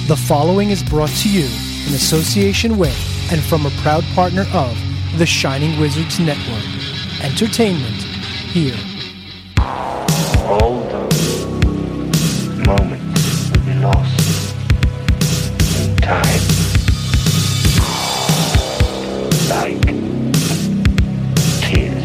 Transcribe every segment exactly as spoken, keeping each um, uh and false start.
The following is brought to you in association with and from a proud partner of the Shining Wizards Network. Entertainment here. All those moments will be lost in time. Like tears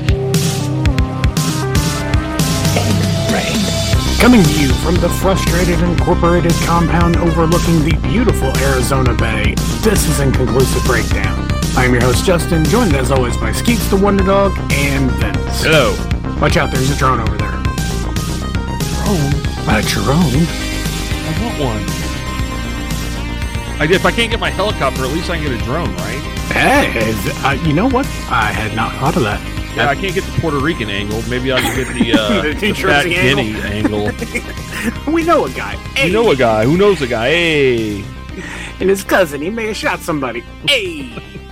in rain. Coming to you from the Frustrated Incorporated compound overlooking the beautiful Arizona Bay, this is Inconclusive Breakdown. I'm your host, Justin, joined as always by Skeets the Wonder Dog and Vince. Hello. Watch out, there's a drone over there. Drone? A drone? I want one. I, if I can't get my helicopter, at least I can get a drone, right? Hey, is, uh, you know what? I had not thought of that. Yeah, I can't get the Puerto Rican angle. Maybe I can get the, uh, The the New Fat Jersey Guinea angle. We know a guy. Hey. You know a guy. Who knows a guy? Hey. And his cousin, he may have shot somebody. Hey!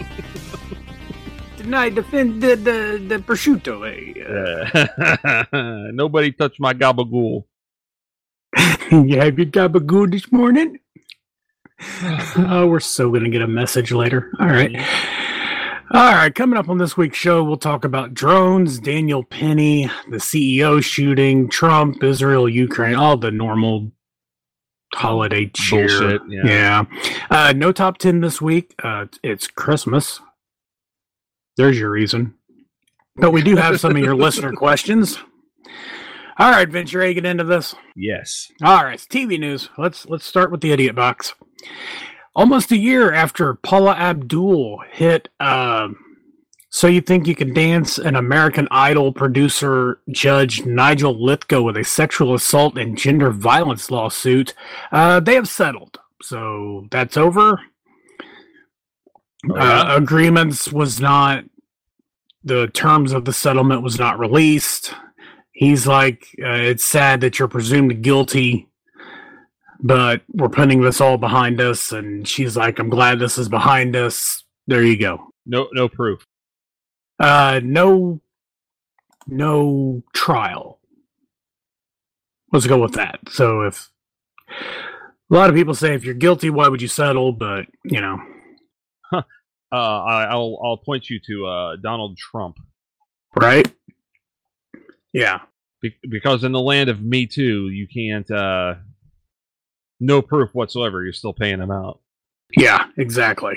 Denied defend the, the, the prosciutto. Hey. Uh, nobody touched my gabagool. You have your gabagool this morning? Oh, we're so going to get a message later. All right. All right. Coming up on this week's show, we'll talk about drones, Daniel Penny, the C E O shooting, Trump, Israel, Ukraine, all the normal holiday cheer. Bullshit, yeah. yeah. Uh, no top ten this week. Uh, it's Christmas. There's your reason. But we do have some of your listener questions. All right, Vince, you ready to get into this? Yes. All right, T V news. Let's let's start with the idiot box. Almost a year after Paula Abdul hit uh, So You Think You Can Dance, an American Idol producer Judge Nigel Lithgow with a sexual assault and gender violence lawsuit, uh, they have settled. So that's over. Oh, yeah? Uh, agreements was not, the terms of the settlement was not released. He's like, uh, it's sad that you're presumed guilty, but we're putting this all behind us. And she's like, I'm glad this is behind us. There you go. No, no proof. Uh, no, no trial. Let's go with that. So if a lot of people say, if you're guilty, why would you settle? But you know, uh, I, I'll, I'll point you to uh, Donald Trump. Right? Yeah. Be- because in the land of Me Too, you can't, uh, no proof whatsoever. You're still paying them out. Yeah, exactly.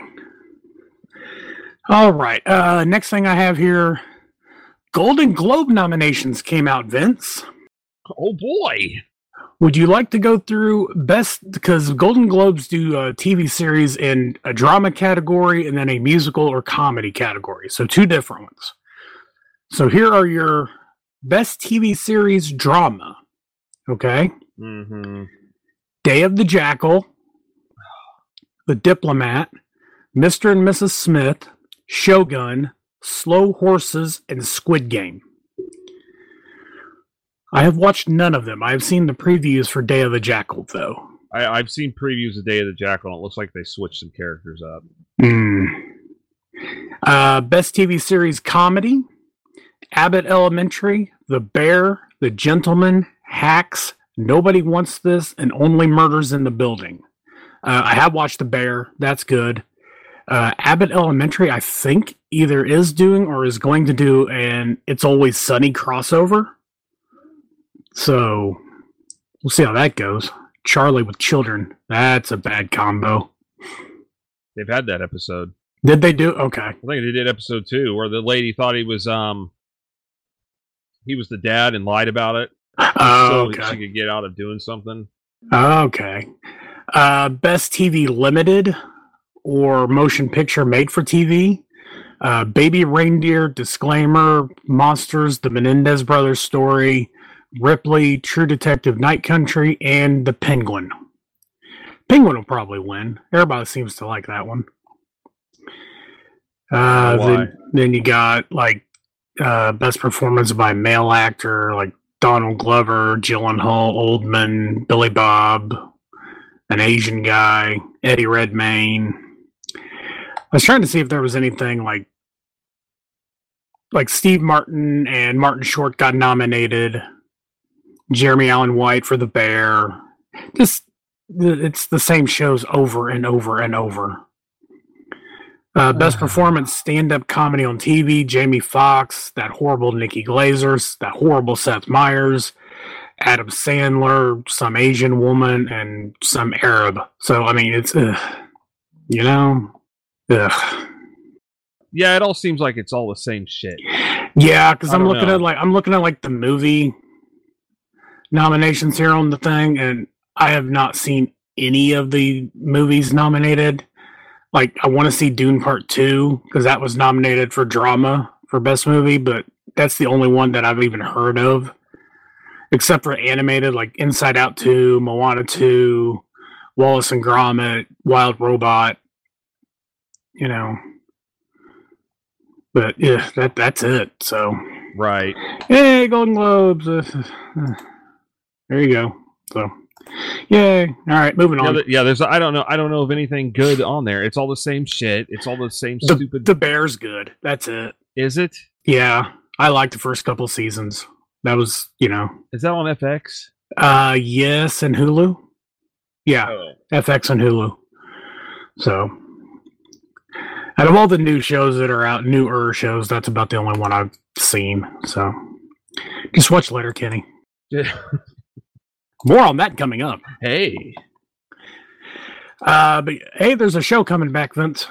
All right. Uh, next thing I have here, Golden Globe nominations came out, Vince. Oh, boy. Would you like to go through best, because Golden Globes do a T V series in a drama category and then a musical or comedy category. So two different ones. So here are your best T V series drama. Okay. Mm-hmm. Day of the Jackal, The Diplomat, Mister and Missus Smith, Shogun, Slow Horses, and Squid Game. I have watched none of them. I have seen the previews for Day of the Jackal, though. I, I've seen previews of Day of the Jackal, and it looks like they switched some characters up. Mm. Uh, best T V series comedy, Abbott Elementary, The Bear, The Gentleman, Hacks, Nobody Wants This, and Only Murders in the Building. Uh, I have watched The Bear. That's good. Uh, Abbott Elementary, I think, either is doing or is going to do an It's Always Sunny crossover. So we'll see how that goes. Charlie with Children. That's a bad combo. They've had that episode. Did they do? Okay. I think they did episode two, where the lady thought he was um he was the dad and lied about it. Oh, so okay. she could get out of doing something. Okay. Uh, best T V limited or motion picture made for T V. Uh, Baby Reindeer, Disclaimer, Monsters, The Menendez Brothers Story, Ripley, True Detective Night Country, and The Penguin. Penguin will probably win. Everybody seems to like that one. Uh, then, then you got like uh, best performance by male actor, like Donald Glover, Gyllenhaal, Oldman, Billy Bob, an Asian guy, Eddie Redmayne. I was trying to see if there was anything like like Steve Martin and Martin Short got nominated. Jeremy Allen White for The Bear. Just it's the same shows over and over and over. Uh, best performance, stand-up comedy on T V, Jamie Foxx, that horrible Nikki Glazer, that horrible Seth Meyers, Adam Sandler, some Asian woman, and some Arab. So, I mean, it's, ugh, you know, ugh. Yeah, it all seems like it's all the same shit. Yeah, because I I'm don't looking know. at like I'm looking at like the movie nominations here on the thing, and I have not seen any of the movies nominated. Like, I want to see Dune Part Two because that was nominated for drama for best movie, but that's the only one that I've even heard of, except for animated, like Inside Out Two, Moana Two, Wallace and Gromit, Wild Robot. You know, but yeah, that that's it. So, Right. yay, Golden Globes. Uh, uh, there you go. So, yay. All right, moving Yeah, on. th- yeah, there's. I don't know. I don't know of anything good on there. It's all the same shit. It's all the same The, stupid. the Bear's good. That's it. Is it? Yeah, I liked the first couple seasons. That was, you know, Is that on F X? uh, yes, and Hulu. Yeah, Oh. F X and Hulu. So, out of all the new shows that are out, newer shows, that's about the only one I've seen. So, just watch Letterkenny. More on that coming up. Hey. Uh, but hey, there's a show coming back, Vince.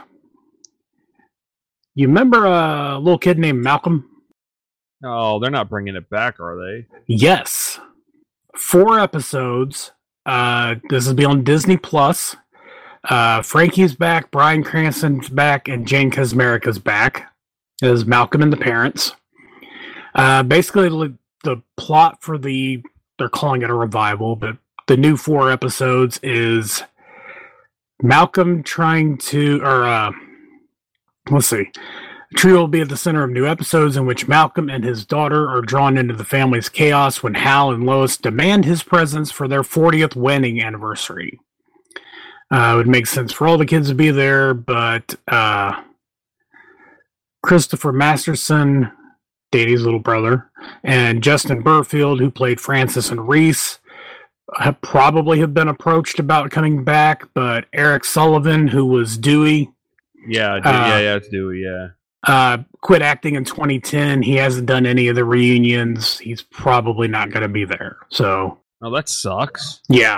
You remember a little kid named Malcolm? Oh, they're not bringing it back, are they? Yes. Four episodes. Uh, this will be on Disney Plus. Uh, Frankie's back, Bryan Cranston's back, and Jane Kaczmarek back as Malcolm and the parents. Uh, basically, the, the plot for the, they're calling it a revival, but the new four episodes is Malcolm trying to, or uh, let's see. The trio will be at the center of new episodes in which Malcolm and his daughter are drawn into the family's chaos when Hal and Lois demand his presence for their fortieth wedding anniversary. Uh, it would make sense for all the kids to be there, but uh, Christopher Masterson, Danny's little brother, and Justin Burfield, who played Francis and Reese, have probably have been approached about coming back, but Eric Sullivan, who was Dewey, Yeah, d- Uh, yeah, yeah. It's Dewey. Yeah. uh, quit acting in twenty ten. He hasn't done any of the reunions. He's probably not going to be there. So, Oh, that sucks. yeah.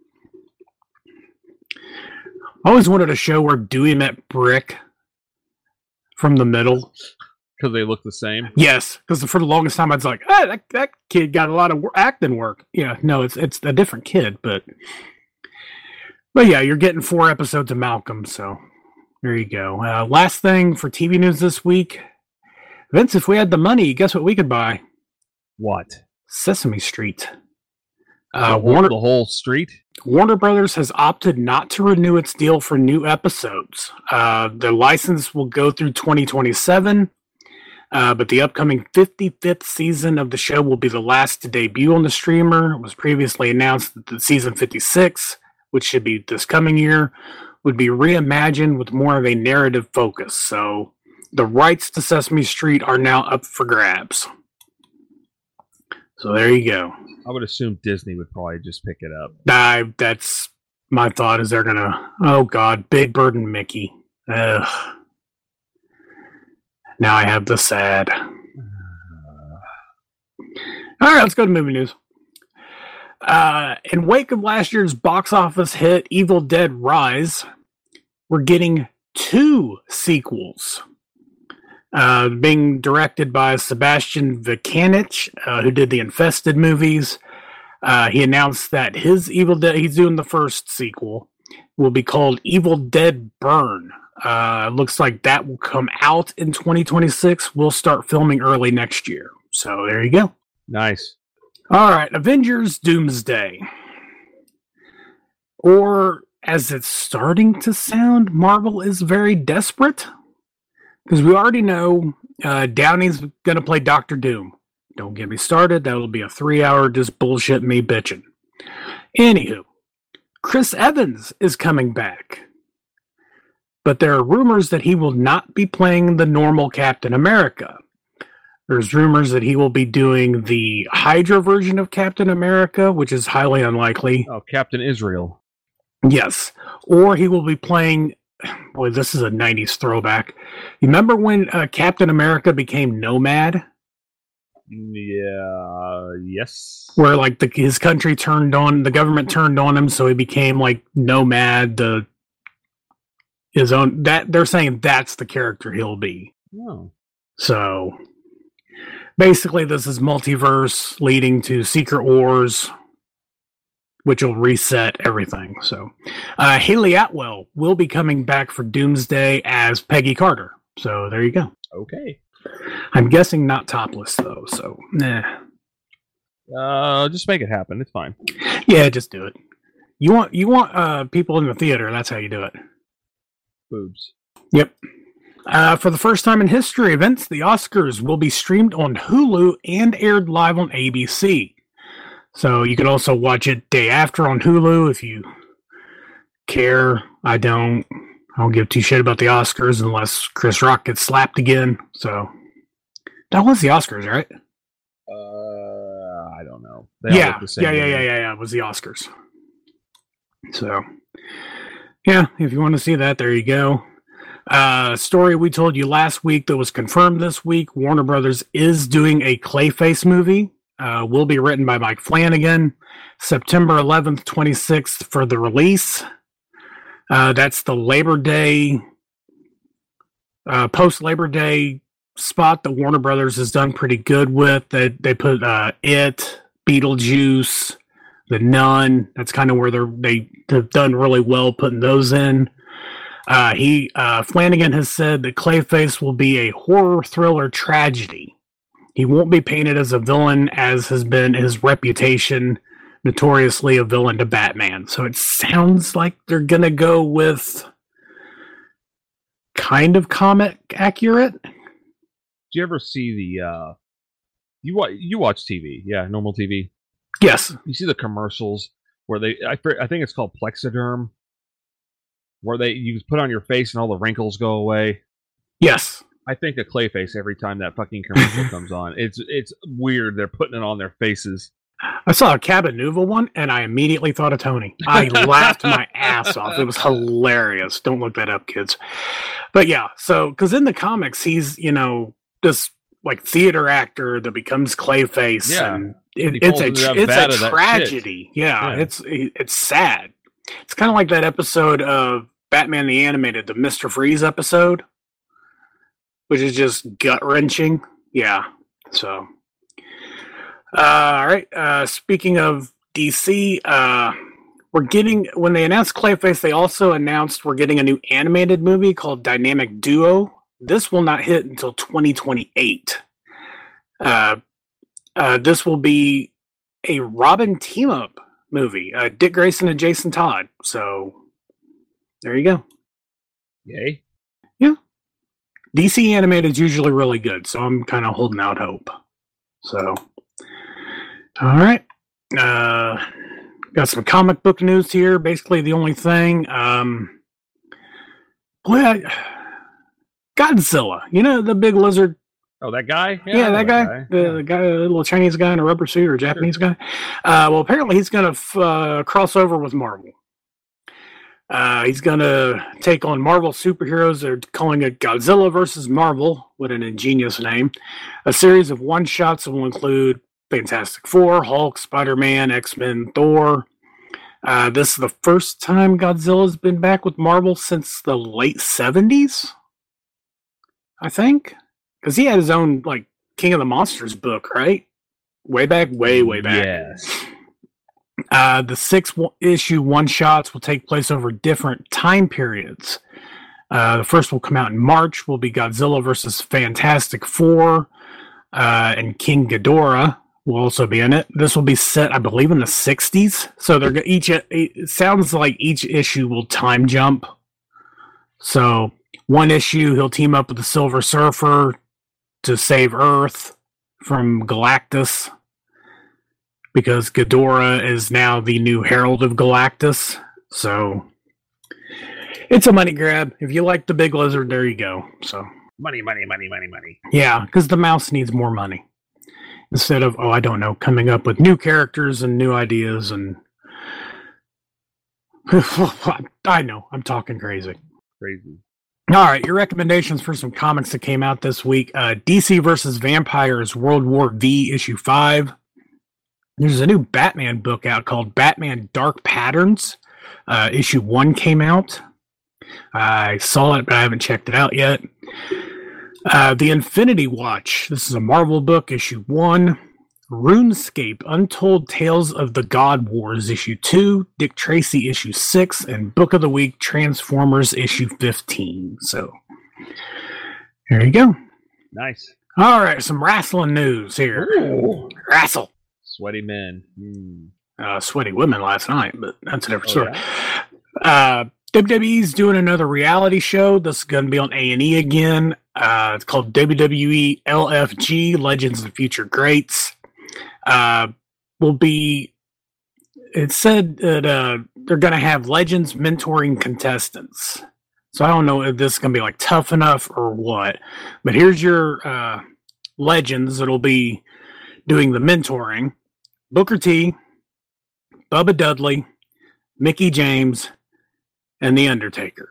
I always wanted a show where Dewey met Brick from the middle. Because they look the same. Yes, because for the longest time I was like, ah, that, that kid got a lot of wor- acting work. Yeah, no, it's it's a different kid, but but yeah, you're getting four episodes of Malcolm, so there you go. Uh, last thing for T V news this week, Vince, if we had the money, guess what we could buy? What? Sesame Street. The Uh, whole, Warner the whole street? Warner Brothers has opted not to renew its deal for new episodes. Uh, the license will go through twenty twenty-seven. Uh, but the upcoming fifty-fifth season of the show will be the last to debut on the streamer. It was previously announced that the season fifty-six, which should be this coming year, would be reimagined with more of a narrative focus. So the rights to Sesame Street are now up for grabs. So there you go. I would assume Disney would probably just pick it up. I, that's my thought is they're going to, oh God, Big Bird and Mickey. Ugh. Now I have the sad. All right, let's go to movie news. Uh, in wake of last year's box office hit Evil Dead Rise, we're getting two sequels. Uh, being directed by Sebastian Vikanich, uh, who did the Infested movies. Uh, he announced that his Evil Dead, he's doing the first sequel, will be called Evil Dead Burn. Uh, looks like that will come out in twenty twenty-six. We'll start filming early next year. So there you go. Nice. All right, Avengers Doomsday. Or, as it's starting to sound, Marvel is very desperate. Because we already know uh, Downey's going to play Doctor Doom. Don't get me started. That'll be a three-hour just bullshit me bitching. Anywho, Chris Evans is coming back. But there are rumors that he will not be playing the normal Captain America. There's rumors that he will be doing the Hydra version of Captain America, which is highly unlikely. Oh, Captain Israel. Yes. Or he will be playing. Boy, this is a nineties throwback. You remember when uh, Captain America became Nomad? Yeah. Yes. Where like the, his country turned on, the government turned on him, so he became like Nomad. The his own that they're saying that's the character he'll be. Oh. So basically, this is multiverse leading to Secret Wars, which will reset everything. So, uh, Haley Atwell will be coming back for Doomsday as Peggy Carter. So there you go. Okay. I'm guessing not topless though. So, nah. Uh, just make it happen. It's fine. Yeah, just do it. You want you want uh, people in the theater. That's how you do it. Boobs. Yep. Uh, for the first time in history, events the Oscars will be streamed on Hulu and aired live on A B C. So you can also watch it day after on Hulu if you care. I don't. I don't give two shit about the Oscars unless Chris Rock gets slapped again. So that was the Oscars, right? Uh, I don't know. They all Yeah, look the same yeah, yeah, to me. yeah, yeah, yeah. It was the Oscars. So yeah, if you want to see that, there you go. Uh, story we told you last week that was confirmed this week. Warner Brothers is doing a Clayface movie. Uh, will be written by Mike Flanagan. September eleventh, twenty-sixth for the release. Uh, that's the Labor Day, uh, post-Labor Day spot that Warner Brothers has done pretty good with. They, they put uh, It, Beetlejuice, The Nun. That's kind of where they're, they, they've done really well putting those in. Uh, he uh, Flanagan has said that Clayface will be a horror thriller tragedy. He won't be painted as a villain, as has been his reputation, notoriously a villain to Batman. So it sounds like they're going to go with kind of comic accurate. Did you ever see the, uh, you, wa- you watch T V, yeah, normal T V. Yes. You see the commercials where they, I, I think it's called Plexiderm, where they, you put on your face and all the wrinkles go away. Yes. I think of Clayface every time that fucking commercial comes on. It's it's weird. They're putting it on their faces. I saw a Cabanuva one, and I immediately thought of Tony. I laughed my ass off. It was hilarious. Don't look that up, kids. But yeah, so, because in the comics, he's, you know, this, like, theater actor that becomes Clayface. Yeah. And it, He it's falls into a, that it's vat a of that tragedy. Yeah, Yeah. it's it's sad. It's kind of like that episode of Batman the Animated, the Mister Freeze episode, which is just gut-wrenching. Yeah, so... Uh, all right. Uh, speaking of D C, uh, we're getting, when they announced Clayface, they also announced we're getting a new animated movie called Dynamic Duo. This will not hit until twenty twenty-eight. Uh, uh, this will be a Robin team up movie, uh, Dick Grayson and Jason Todd. So there you go. Yay. D C animated is usually really good, so I'm kind of holding out hope. So. All right. Uh, got some comic book news here. Basically, the only thing. Um, boy, I, Godzilla. You know, the big lizard. Oh, that guy? Yeah, I know that guy. The, the guy, the little Chinese guy in a rubber suit, or Japanese guy. Uh, well, apparently he's going to f- uh, cross over with Marvel. Uh, he's going to take on Marvel superheroes. They're calling it Godzilla versus Marvel. What an ingenious name. A series of one-shots that will include Fantastic Four, Hulk, Spider-Man, X-Men, Thor. Uh, this is the first time Godzilla's been back with Marvel since the late seventies, I think. Because he had his own, like, King of the Monsters book, right? Way back, way, way back. Yes. Uh, the six-issue one-shots will take place over different time periods. Uh, the first will come out in March, will be Godzilla versus Fantastic Four, uh, and King Ghidorah will also be in it. This will be set, I believe, in the sixties. So they're go- each. It sounds like each issue will time jump. So one issue, he'll team up with the Silver Surfer to save Earth from Galactus, because Ghidorah is now the new Herald of Galactus. So it's a money grab. If you like the big lizard, there you go. So Money, money, money, money, money. yeah, because the mouse needs more money. Instead of, oh, I don't know, coming up with new characters and new ideas. And I know, I'm talking crazy. Crazy. All right, your recommendations for some comics that came out this week. Uh, D C versus Vampires World War V issue five. There's a new Batman book out called Batman Dark Patterns. Uh, issue one came out. I saw it, but I haven't checked it out yet. Uh, the Infinity Watch. This is a Marvel book, issue one. RuneScape, Untold Tales of the God Wars, issue two. Dick Tracy, issue six. And Book of the Week, Transformers, issue fifteen. So, there you go. Nice. All right, some wrestling news here. Ooh. Wrestle. Sweaty men. Hmm. Uh, sweaty women last night, but that's a different Oh, story. yeah? Uh, W W E's doing another reality show. This is going to be on A and E again. Uh, it's called W W E L F G, Legends of Future Greats. Uh, will be, it said that uh, they're going to have legends mentoring contestants. So I don't know if this is going to be like tough enough or what. But here's your uh, legends that'll be doing the mentoring. Booker T, Bubba Dudley, Mickey James, and The Undertaker.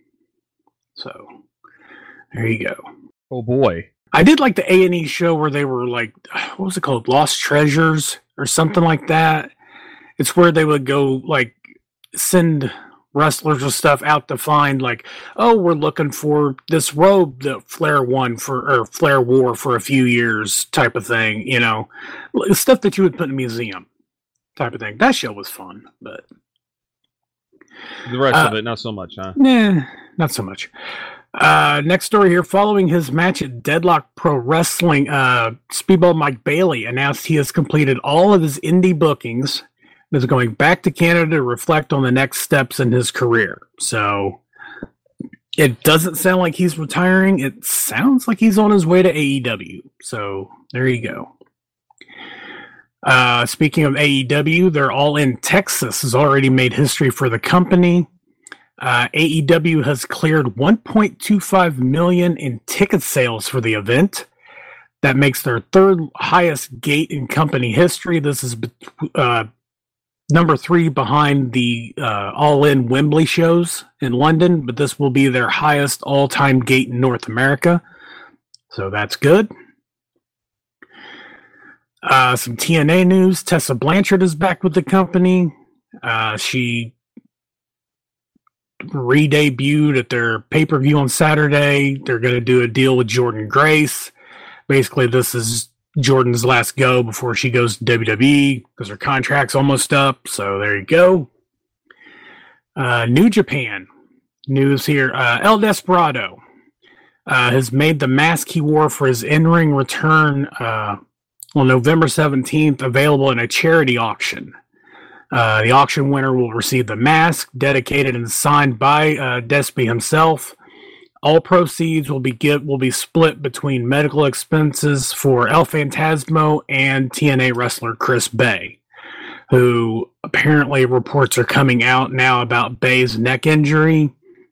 So, there you go. Oh boy. I did like the A and E show where they were like, what was it called? Lost Treasures or something like that. It's where they would go like send wrestlers or stuff out to find like, oh, we're looking for this robe that Flair won for, or Flair wore for a few years type of thing, you know, stuff that you would put in a museum type of thing. That show was fun, but the rest uh, of it, not so much, huh? Nah, not so much. Uh, next story here. Following his match at Deadlock Pro Wrestling, uh, Speedball Mike Bailey announced he has completed all of his indie bookings and is going back to Canada to reflect on the next steps in his career. So it doesn't sound like he's retiring. It sounds like he's on his way to A E W. So there you go. Uh, speaking of A E W, they're all in Texas has already made history for the company. Uh, A E W has cleared one point two five million dollars in ticket sales for the event. That makes their third highest gate in company history. This is uh, number three behind the uh, All-In Wembley shows in London, but this will be their highest all-time gate in North America. So that's good. Uh, some T N A news. Tessa Blanchard is back with the company. Uh, she re-debuted at their pay-per-view on Saturday. They're going to do a deal with Jordynne Grace. Basically, this is Jordan's last go before she goes to W W E because her contract's almost up. So there you go. Uh, New Japan news here. Uh, El Desperado uh, has made the mask he wore for his in-ring return uh, on November seventeenth available in a charity auction. Uh, the auction winner will receive the mask, dedicated and signed by uh, Despy himself. All proceeds will be give, will be split between medical expenses for El Phantasmo and T N A wrestler Chris Bay, who apparently reports are coming out now about Bay's neck injury.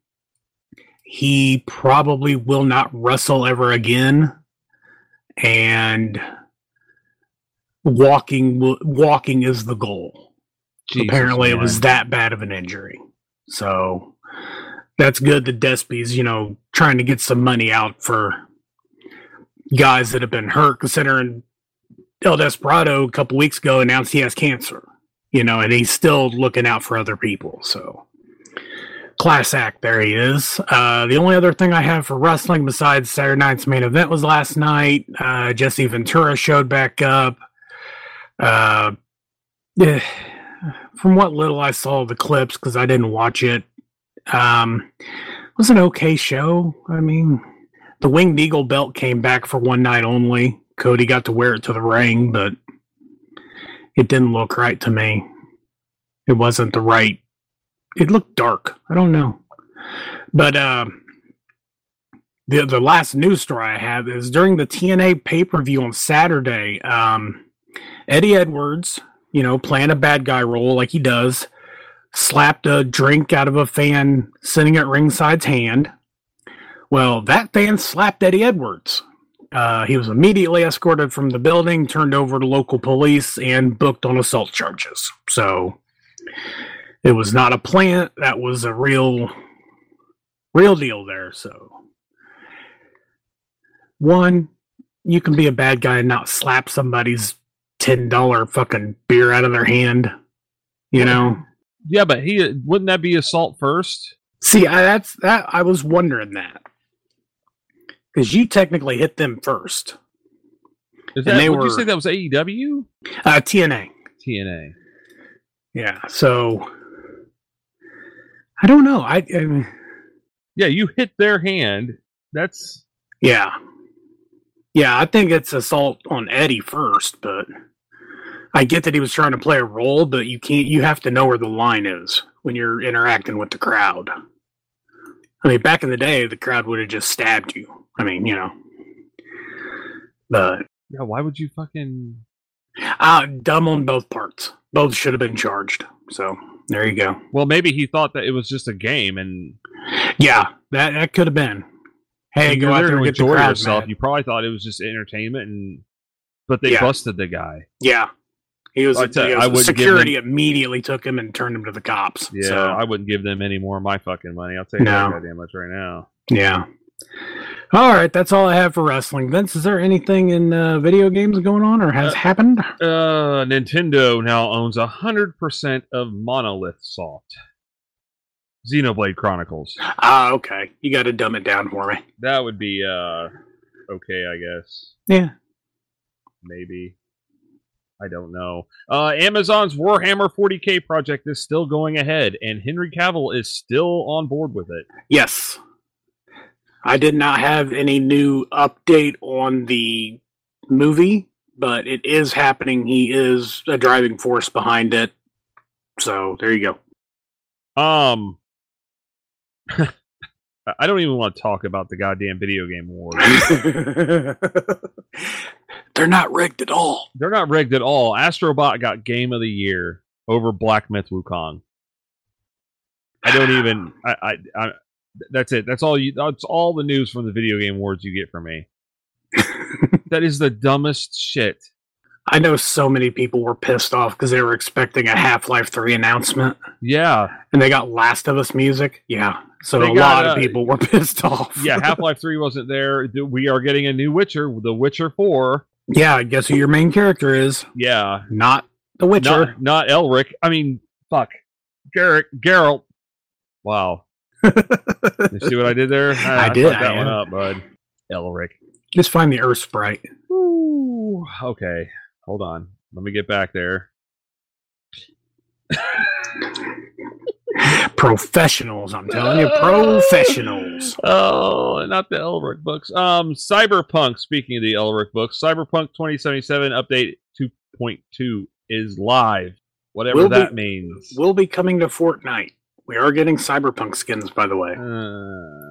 He probably will not wrestle ever again, and walking walking is the goal. Jesus, apparently man. It was that bad of an injury. So that's good that Despy's, you know, trying to get some money out for guys that have been hurt, considering El Desperado a couple weeks ago announced he has cancer, you know, and he's still looking out for other people. So class act, there he is. Uh, the only other thing I have for wrestling besides Saturday night's main event was last night. Uh, Jesse Ventura showed back up. Uh, eh, from what little I saw of the clips, because I didn't watch it, um, it was an okay show. I mean, the Winged Eagle belt came back for one night only. Cody got to wear it to the ring, but it didn't look right to me. It wasn't the right. It looked dark. I don't know. But uh, the the last news story I have is during the T N A pay-per-view on Saturday, um, Eddie Edwards, you know, playing a bad guy role like he does, slapped a drink out of a fan sitting at ringside's hand. Well, that fan slapped Eddie Edwards. Uh, he was immediately escorted from the building, turned over to local police, and booked on assault charges. So It was not a plant. That was a real, real deal there. So, one, you can be a bad guy and not slap somebody's ten dollar fucking beer out of their hand. You know? Yeah, but he wouldn't that be assault first? See, I, that's that. I was wondering that because you technically hit them first. Is that, would were, you say that was A E W? Uh, T N A. T N A. Yeah. So I don't know. I, I yeah, you hit their hand. That's yeah, yeah. I think it's assault on Eddie first, but I get that he was trying to play a role, but you can't. You have to know where the line is when you're interacting with the crowd. I mean, back in the day, the crowd would have just stabbed you. I mean, you know, but yeah, why would you fucking uh, dumb on both parts? Both should have been charged. So there you go. Well, maybe he thought that it was just a game, and yeah, that that could have been. Hey, go out there and get the crowd yourself. mad. You probably thought it was just entertainment, and but they Yeah. busted the guy. Yeah, he was. I tell you, he was I wouldn't give security them- immediately took him and turned him to the cops. Yeah, So, I wouldn't give them any more of my fucking money. I'll tell you No. that goddamn much right now. yeah. All right, that's all I have for wrestling. Vince, is there anything in uh, video games going on or has Uh, happened? Uh, Nintendo now owns a hundred percent of Monolith Soft. Xenoblade Chronicles. Ah, okay. You got to dumb it down for me. That would be uh okay, I guess. Yeah. Maybe. I don't know. Uh, Amazon's Warhammer forty K project is still going ahead, and Henry Cavill is still on board with it. Yes. I did not have any new update on the movie, but it is happening. He is a driving force behind it. So there you go. Um, I don't even want to talk about the goddamn video game awards. They're not rigged at all. They're not rigged at all. Astrobot got Game of the Year over Black Myth Wukong. I don't even. I, I, I. That's it. That's all you. That's all the news from the video game awards you get from me. That is the dumbest shit. I know so many people were pissed off because they were expecting a Half-Life three announcement, Yeah, and they got Last of Us music. Yeah, so They a got, lot of uh, people were pissed off. yeah. Half-Life three wasn't there. We are getting a new Witcher, The Witcher four. Yeah, I guess who your main character is. Yeah, Not the Witcher. not not Elric. I mean, fuck, Garrett, Geralt. Wow. You see what I did there? I, I did, fucked that I one am. up, bud. Elric. Just find the Earth Sprite. Ooh, okay, hold on. Let me get back there. Professionals, I'm telling you, professionals. Oh, not the Elric books. Um, Cyberpunk. Speaking of the Elric books, Cyberpunk twenty seventy-seven update two point two is live. Whatever Will that be- means. Will be coming to Fortnite. We are getting Cyberpunk skins, by the way. Uh,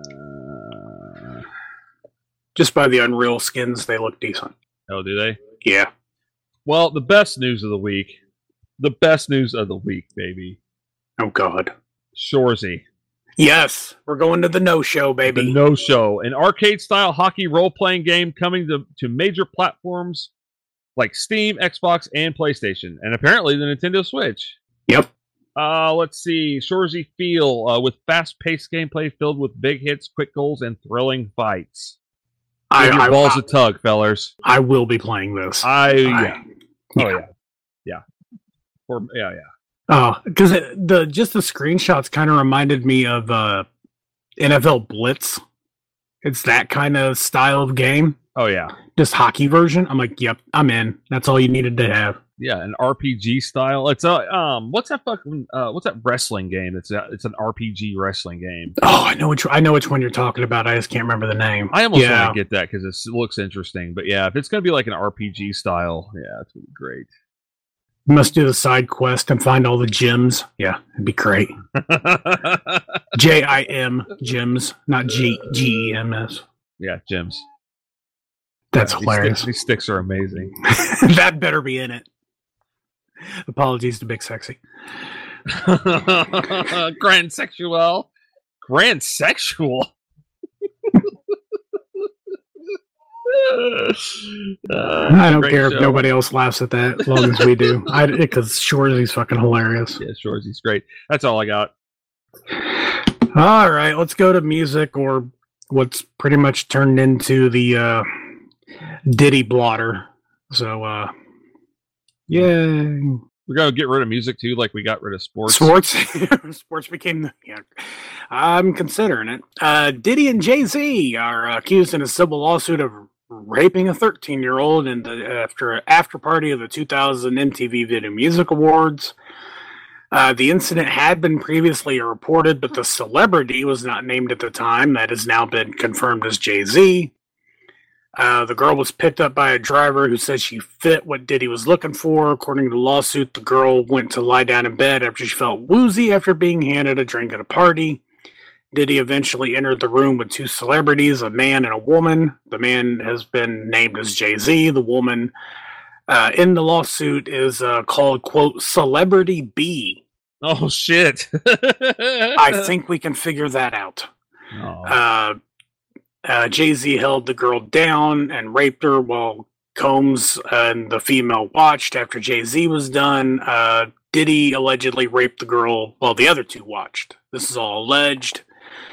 Just by the Unreal skins, they look decent. oh, do they? Yeah. Well, the best news of the week. The best news of the week, baby. Oh, God. Shorzy. Yes, we're going to the no-show, baby. The No Show, an arcade-style hockey role-playing game coming to, to major platforms like Steam, Xbox, and PlayStation, and apparently the Nintendo Switch. Yep. Uh, let's see. Shorzy Feel, uh, with fast-paced gameplay filled with big hits, quick goals, and thrilling fights. I, Give your I, balls I, a tug, fellers. I will be playing this. I, I- yeah. yeah. Oh, yeah. Yeah. Or, yeah, yeah. Oh, because the just the screenshots kind of reminded me of uh, N F L Blitz. It's that kind of style of game, Oh, yeah. just hockey version. I'm like, yep, I'm in. That's all you needed to have. Yeah, an R P G style. It's a um. What's that fucking uh? What's that wrestling game? It's a it's an R P G wrestling game. Oh, I know which I know which one you're talking about. I just can't remember the name. I almost yeah. want to get that because it looks interesting. But yeah, if it's gonna be like an R P G style, yeah, it's gonna be great. You must do the side quest and find all the gems. Yeah, it'd be great. J I M gems, not G G E M S. Yeah, gems. That's These hilarious. sticks, these sticks are amazing. That better be in it. Apologies to Big Sexy. Grand sexual. Grand sexual. Uh, I don't great care show. if nobody else laughs at that, as long as we do. I because Shoresy's fucking hilarious. Yeah, Shoresy's great. That's all I got. All right, let's go to music, or what's pretty much turned into the uh, Diddy blotter. So, uh, yay. We're gonna get rid of music too, like we got rid of sports. Sports, sports became the. Yeah, I'm considering it. Uh, Diddy and Jay-Z are accused in a civil lawsuit of raping a thirteen-year-old in the after after party of the two thousand M T V Video Music Awards. Uh, the incident had been previously reported, but the celebrity was not named at the time. That has now been confirmed as Jay-Z. Uh, the girl was picked up by a driver who said she fit what Diddy was looking for. According to the lawsuit, the girl went to lie down in bed after she felt woozy after being handed a drink at a party. Diddy eventually entered the room with two celebrities, a man and a woman. The man has been named as Jay-Z. The woman uh, in the lawsuit is uh, called, quote, Celebrity B. Oh, shit. I think we can figure that out. Oh. Uh, Uh, Jay-Z held the girl down and raped her while Combs and the female watched. After Jay-Z was done, uh, Diddy allegedly raped the girl while the other two watched. This is all alleged.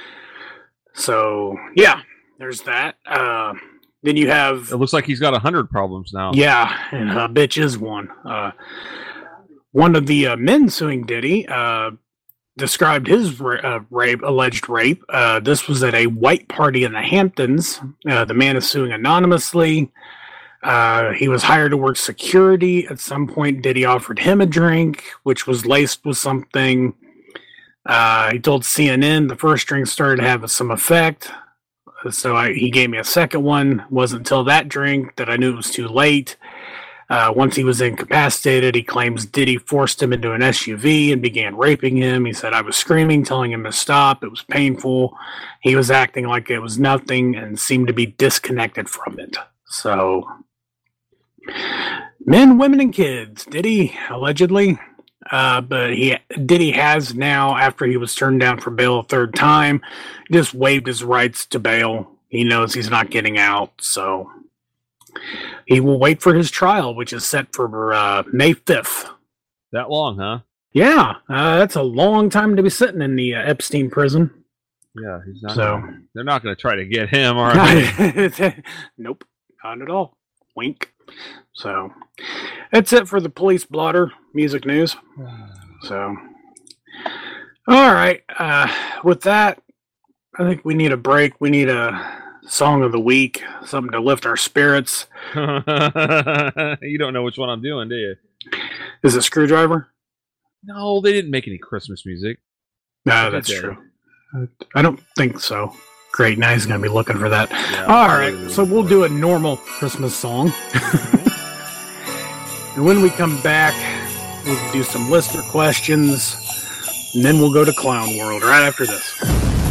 So, yeah, there's that. Uh, then you have... It looks like he's got a hundred problems now. Yeah, and a bitch is one. Uh, one of the uh, men suing Diddy... Uh, described his uh, rape, alleged rape. Uh, this was at a white party in the Hamptons. Uh, the man is suing anonymously. Uh, he was hired to work security. At some point, Diddy offered him a drink, which was laced with something. Uh, he told C N N the first drink started to have some effect. So I, he gave me a second one. It wasn't until that drink that I knew it was too late. Uh, once he was incapacitated, he claims Diddy forced him into an S U V and began raping him. He said, I was screaming, telling him to stop. It was painful. He was acting like it was nothing and seemed to be disconnected from it. So, men, women, and kids. Diddy, allegedly. Uh, but he Diddy has now, after he was turned down for bail a third time, just waived his rights to bail. He knows he's not getting out, so... He will wait for his trial, which is set for uh, May fifth. That long, huh? Yeah, uh, that's a long time to be sitting in the uh, Epstein prison. Yeah, he's not. So gonna, they're not going to try to get him, are they? Nope, not at all. Wink. So that's it for the police blotter music news. So, all right. Uh, with that, I think we need a break. We need a song of the week, something to lift our spirits. You don't know which one I'm doing, do you? Is it Screwdriver? No, they didn't make any Christmas music. No, that's true. I don't think so. Great, now he's going to be looking for that. Yeah, All right, so we'll do a normal Christmas song. And when we come back, we'll do some listener questions, and then we'll go to Clown World right after this.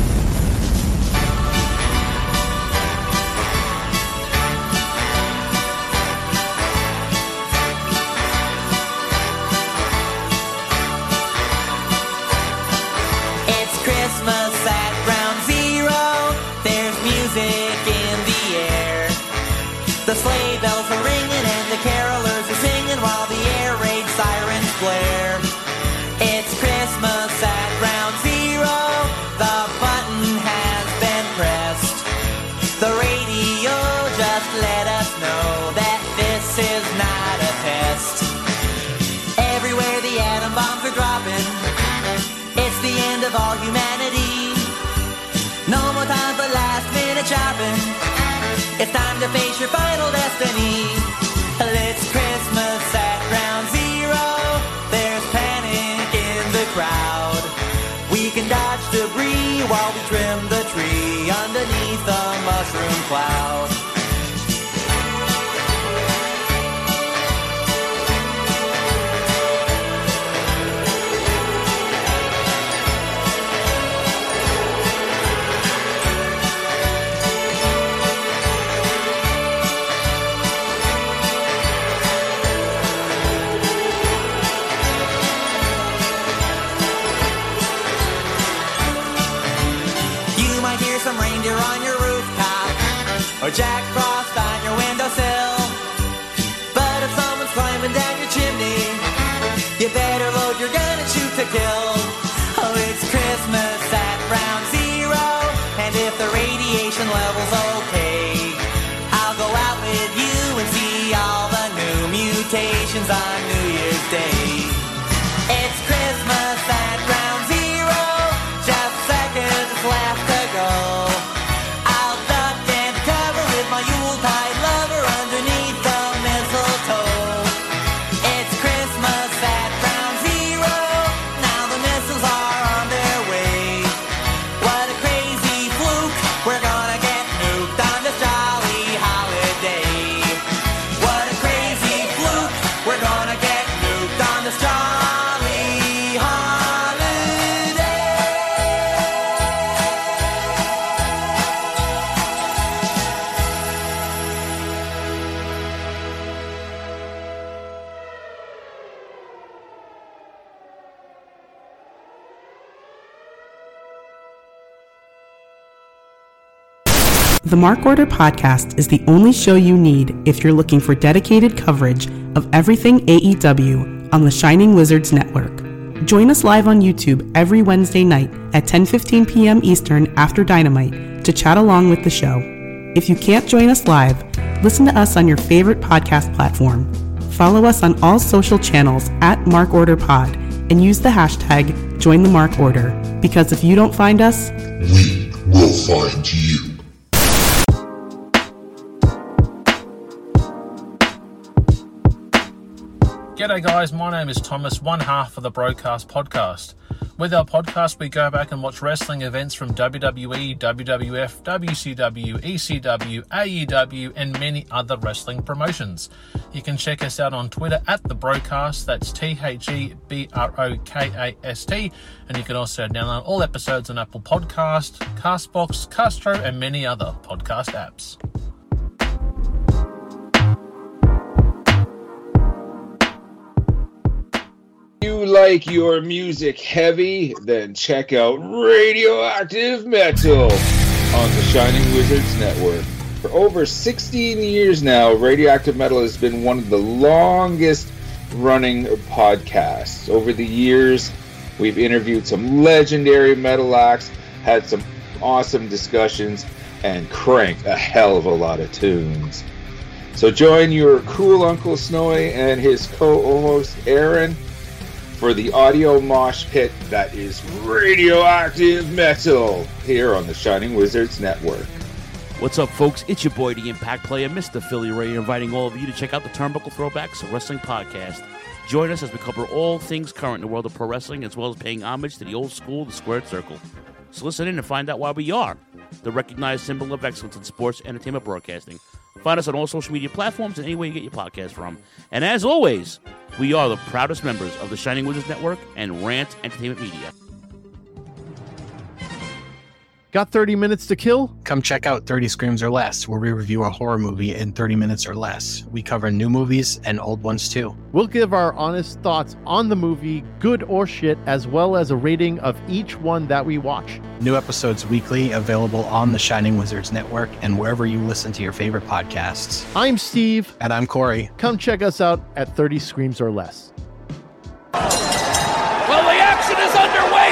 The sleigh bells are ringing and the carolers are singing while the air raid sirens blare. It's Christmas at ground zero, the button has been pressed. The radio just let us know that this is not a test. Everywhere the atom bombs are dropping, it's the end of all humanity. No more time for last minute shopping. It's time to face your final destiny. It's Christmas at ground zero. There's panic in the crowd. We can dodge debris while we trim the tree underneath the mushroom cloud. On your rooftop, or Jack Frost on your windowsill. But if someone's climbing down your chimney, you better load your gun and shoot to kill. Oh, it's Christmas at round zero, and if the radiation level's okay, I'll go out with you and see all the new mutations on New Year's Day. It's Christmas at ground zero, just seconds left to go. I'll duck and cover with my Yuletide lover underneath the mistletoe. It's Christmas at ground zero, now the missiles are on their way. What a crazy fluke, we're gonna get nuked on this jolly holiday. What a crazy fluke, we're gonna get nuked on this jolly holiday. The Mark Order Podcast is the only show you need if you're looking for dedicated coverage of everything A E W on the Shining Wizards Network. Join us live on YouTube every Wednesday night at ten fifteen p.m. Eastern after Dynamite to chat along with the show. If you can't join us live, listen to us on your favorite podcast platform. Follow us on all social channels at Mark Order Pod and use the hashtag Join the Mark Order, because if you don't find us, we will find you. G'day guys, my name is Thomas, one half of the Broadcast Podcast. With our podcast, we go back and watch wrestling events from W W E, W W F, W C W, E C W, A E W, and many other wrestling promotions. You can check us out on Twitter at The Broadcast, that's T H E B R O K A S T, and you can also download all episodes on Apple Podcast, Castbox, Castro, and many other podcast apps. You like your music heavy? Then check out Radioactive Metal on the Shining Wizards Network. For over sixteen years now, Radioactive Metal has been one of the longest running podcasts. Over the years, we've interviewed some legendary metal acts, had some awesome discussions, and cranked a hell of a lot of tunes. So join your cool Uncle Snowy and his co-host Aaron for the audio mosh pit that is Radioactive Metal here on the Shining Wizards Network. What's up, folks? It's your boy, the Impact Player, Mister Philly Ray, inviting all of you to check out the Turnbuckle Throwbacks Wrestling Podcast. Join us as we cover all things current in the world of pro wrestling, as well as paying homage to the old school, the Squared Circle. So listen in and find out why we are the recognized symbol of excellence in sports entertainment broadcasting. Find us on all social media platforms and anywhere you get your podcast from. And as always, we are the proudest members of the Shining Wizards Network and Rant Entertainment Media. Got thirty minutes to kill? Come check out thirty Screams or Less, where we review a horror movie in thirty minutes or less. We cover new movies and old ones too. We'll give our honest thoughts on the movie, good or shit, as well as a rating of each one that we watch. New episodes weekly, available on the Shining Wizards Network and wherever you listen to your favorite podcasts. I'm Steve. And I'm Corey. Come check us out at thirty Screams or Less. Well, the action is underway!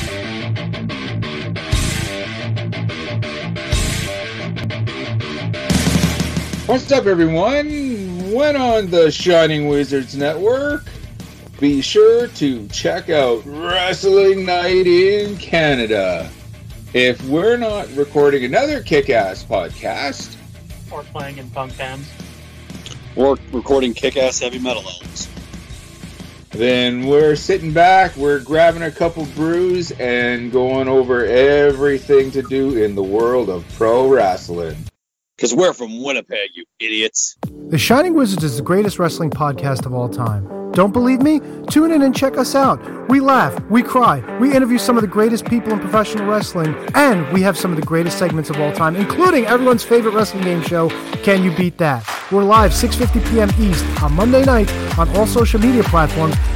What's up, everyone? When on the Shining Wizards Network, be sure to check out Wrestling Night in Canada. If we're not recording another kick-ass podcast, or playing in punk bands, or recording kick-ass heavy metal albums, then we're sitting back, we're grabbing a couple brews, and going over everything to do in the world of pro wrestling. Because we're from Winnipeg, you idiots. The Shining Wizards is the greatest wrestling podcast of all time. Don't believe me? Tune in and check us out. We laugh, we cry, we interview some of the greatest people in professional wrestling, and we have some of the greatest segments of all time, including everyone's favorite wrestling game show, Can You Beat That? We're live six fifty p.m. East on Monday night on all social media platforms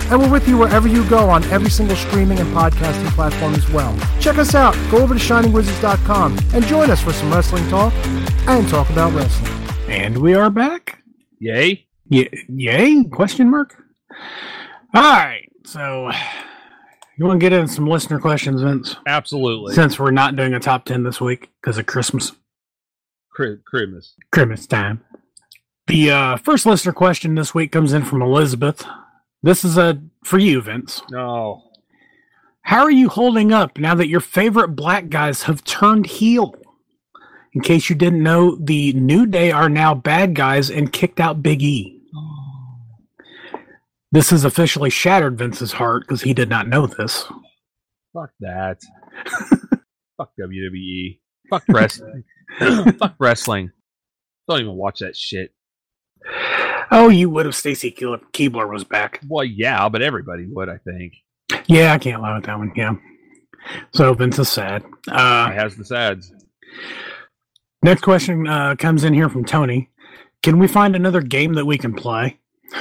And we're with you wherever you go on every single streaming and podcasting platform as well. Check us out. Go over to shining wizards dot com and join us for some wrestling talk and talk about wrestling. And we are back. Yay? Y- yay? Question mark? All right. So, you want to get into some listener questions, Vince? Absolutely. Since we're not doing a top ten this week because of Christmas. Christmas. Christmas time. The uh, first listener question this week comes in from Elizabeth. This is a for you, Vince. No. How are you holding up now that your favorite black guys have turned heel? In case you didn't know, the New Day are now bad guys and kicked out Big E. Oh. This has officially shattered Vince's heart because he did not know this. Fuck that. Fuck W W E. Fuck wrestling. Fuck wrestling. Don't even watch that shit. Oh, you would if Stacy Keibler was back. Well, yeah, but everybody would, I think. Yeah, I can't lie with that one, yeah. So Vince is sad. Uh, he has the sads. Next question uh, comes in here from Tony. Can we find another game that we can play?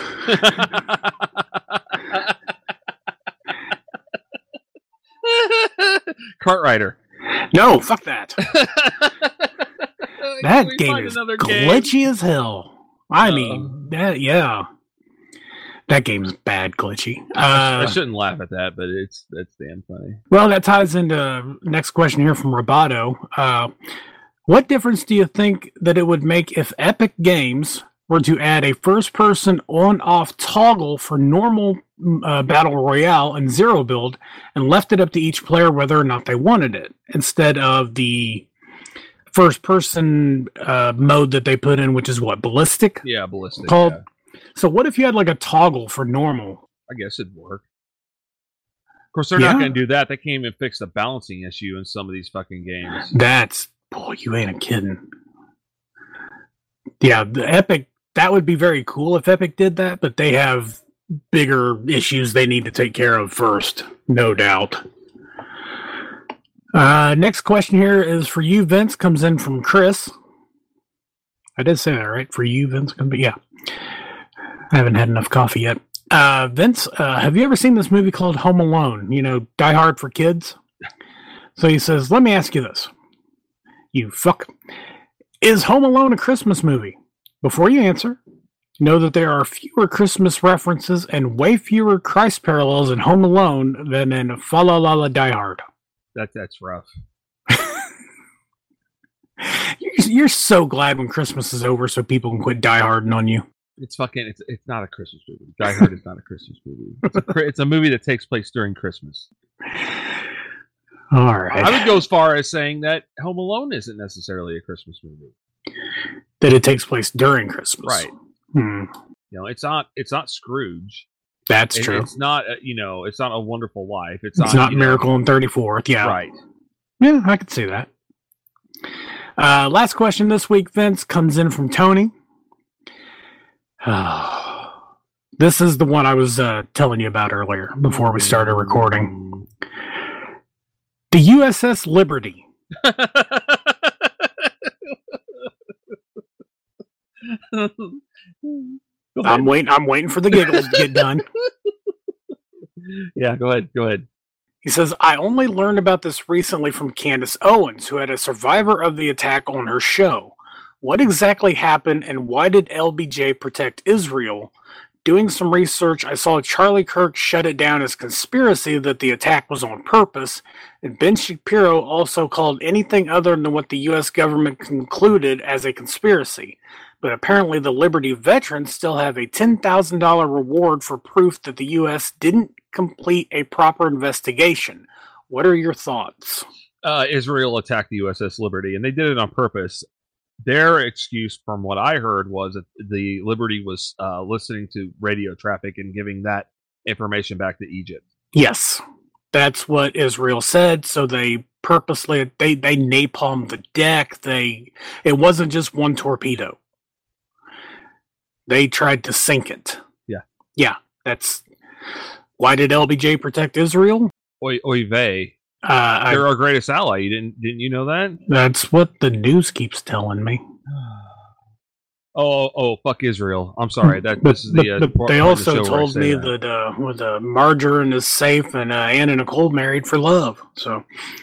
Cartwriter. No, fuck that. That game is glitchy game? as hell. I uh, mean, that, yeah. That game's bad glitchy. Uh, I shouldn't laugh at that, but it's that's damn funny. Well, that ties into next question here from Roboto. Uh, what difference do you think that it would make if Epic Games were to add a first-person on-off toggle for normal uh, Battle Royale and Zero Build and left it up to each player whether or not they wanted it, instead of the first-person uh, mode that they put in, which is what, Ballistic? Yeah, Ballistic. Called. Yeah. So what if you had like a toggle for normal? I guess it'd work. Of course, they're yeah. not going to do that. They can't even fix the balancing issue in some of these fucking games. That's, boy, you ain't a kidding. Yeah, the Epic, that would be very cool if Epic did that, but they have bigger issues they need to take care of first, no doubt. Uh, next question here is for you, Vince, comes in from Chris. I did say that, right? For you, Vince? Yeah. I haven't had enough coffee yet. Uh, Vince, uh, have you ever seen this movie called Home Alone? You know, Die Hard for kids? So he says, let me ask you this. You fuck. Is Home Alone a Christmas movie? Before you answer, know that there are fewer Christmas references and way fewer Christ parallels in Home Alone than in Fa La La La Die Hard. That, that's rough. you're, you're so glad when Christmas is over so people can quit Die Harding on you. It's fucking. It's it's not a Christmas movie. Die Hard is not a Christmas movie. It's a, it's a movie that takes place during Christmas. All right. I would go as far as saying that Home Alone isn't necessarily a Christmas movie. That it takes place during Christmas, right? Hmm. You know, it's not. It's not Scrooge. That's it, true. It's not. Uh, you know, it's not A Wonderful Life. It's, it's not, not Miracle on thirty-fourth. Yeah. Right. Yeah, I could see that. Uh, last question this week, Vince, comes in from Tony. This is the one I was uh, telling you about earlier before we started recording. The U S S Liberty. I'm waiting. I'm waiting for the giggles to get done. Yeah, go ahead. Go ahead. He says, I only learned about this recently from Candace Owens, who had a survivor of the attack on her show. What exactly happened, and why did L B J protect Israel? Doing some research, I saw Charlie Kirk shut it down as conspiracy that the attack was on purpose, and Ben Shapiro also called anything other than what the U S government concluded as a conspiracy. But apparently the Liberty veterans still have a ten thousand dollars reward for proof that the U S didn't complete a proper investigation. What are your thoughts? Uh, Israel attacked the U S S Liberty, and they did it on purpose. Their excuse, from what I heard, was that the Liberty was uh, listening to radio traffic and giving that information back to Egypt. Yes, that's what Israel said. So they purposely they they napalmed the deck. They it wasn't just one torpedo. They tried to sink it. Yeah, yeah. That's why did L B J protect Israel? Oy, oy vey. Uh, They're I, our greatest ally. You didn't didn't you know that? That's what the news keeps telling me. Oh, oh, fuck Israel. I'm sorry. That But, this is the. but- Uh, but part they of the also show where I told say me that. that, uh, with uh, Margarine is safe and uh, Anna Nicole married for love. So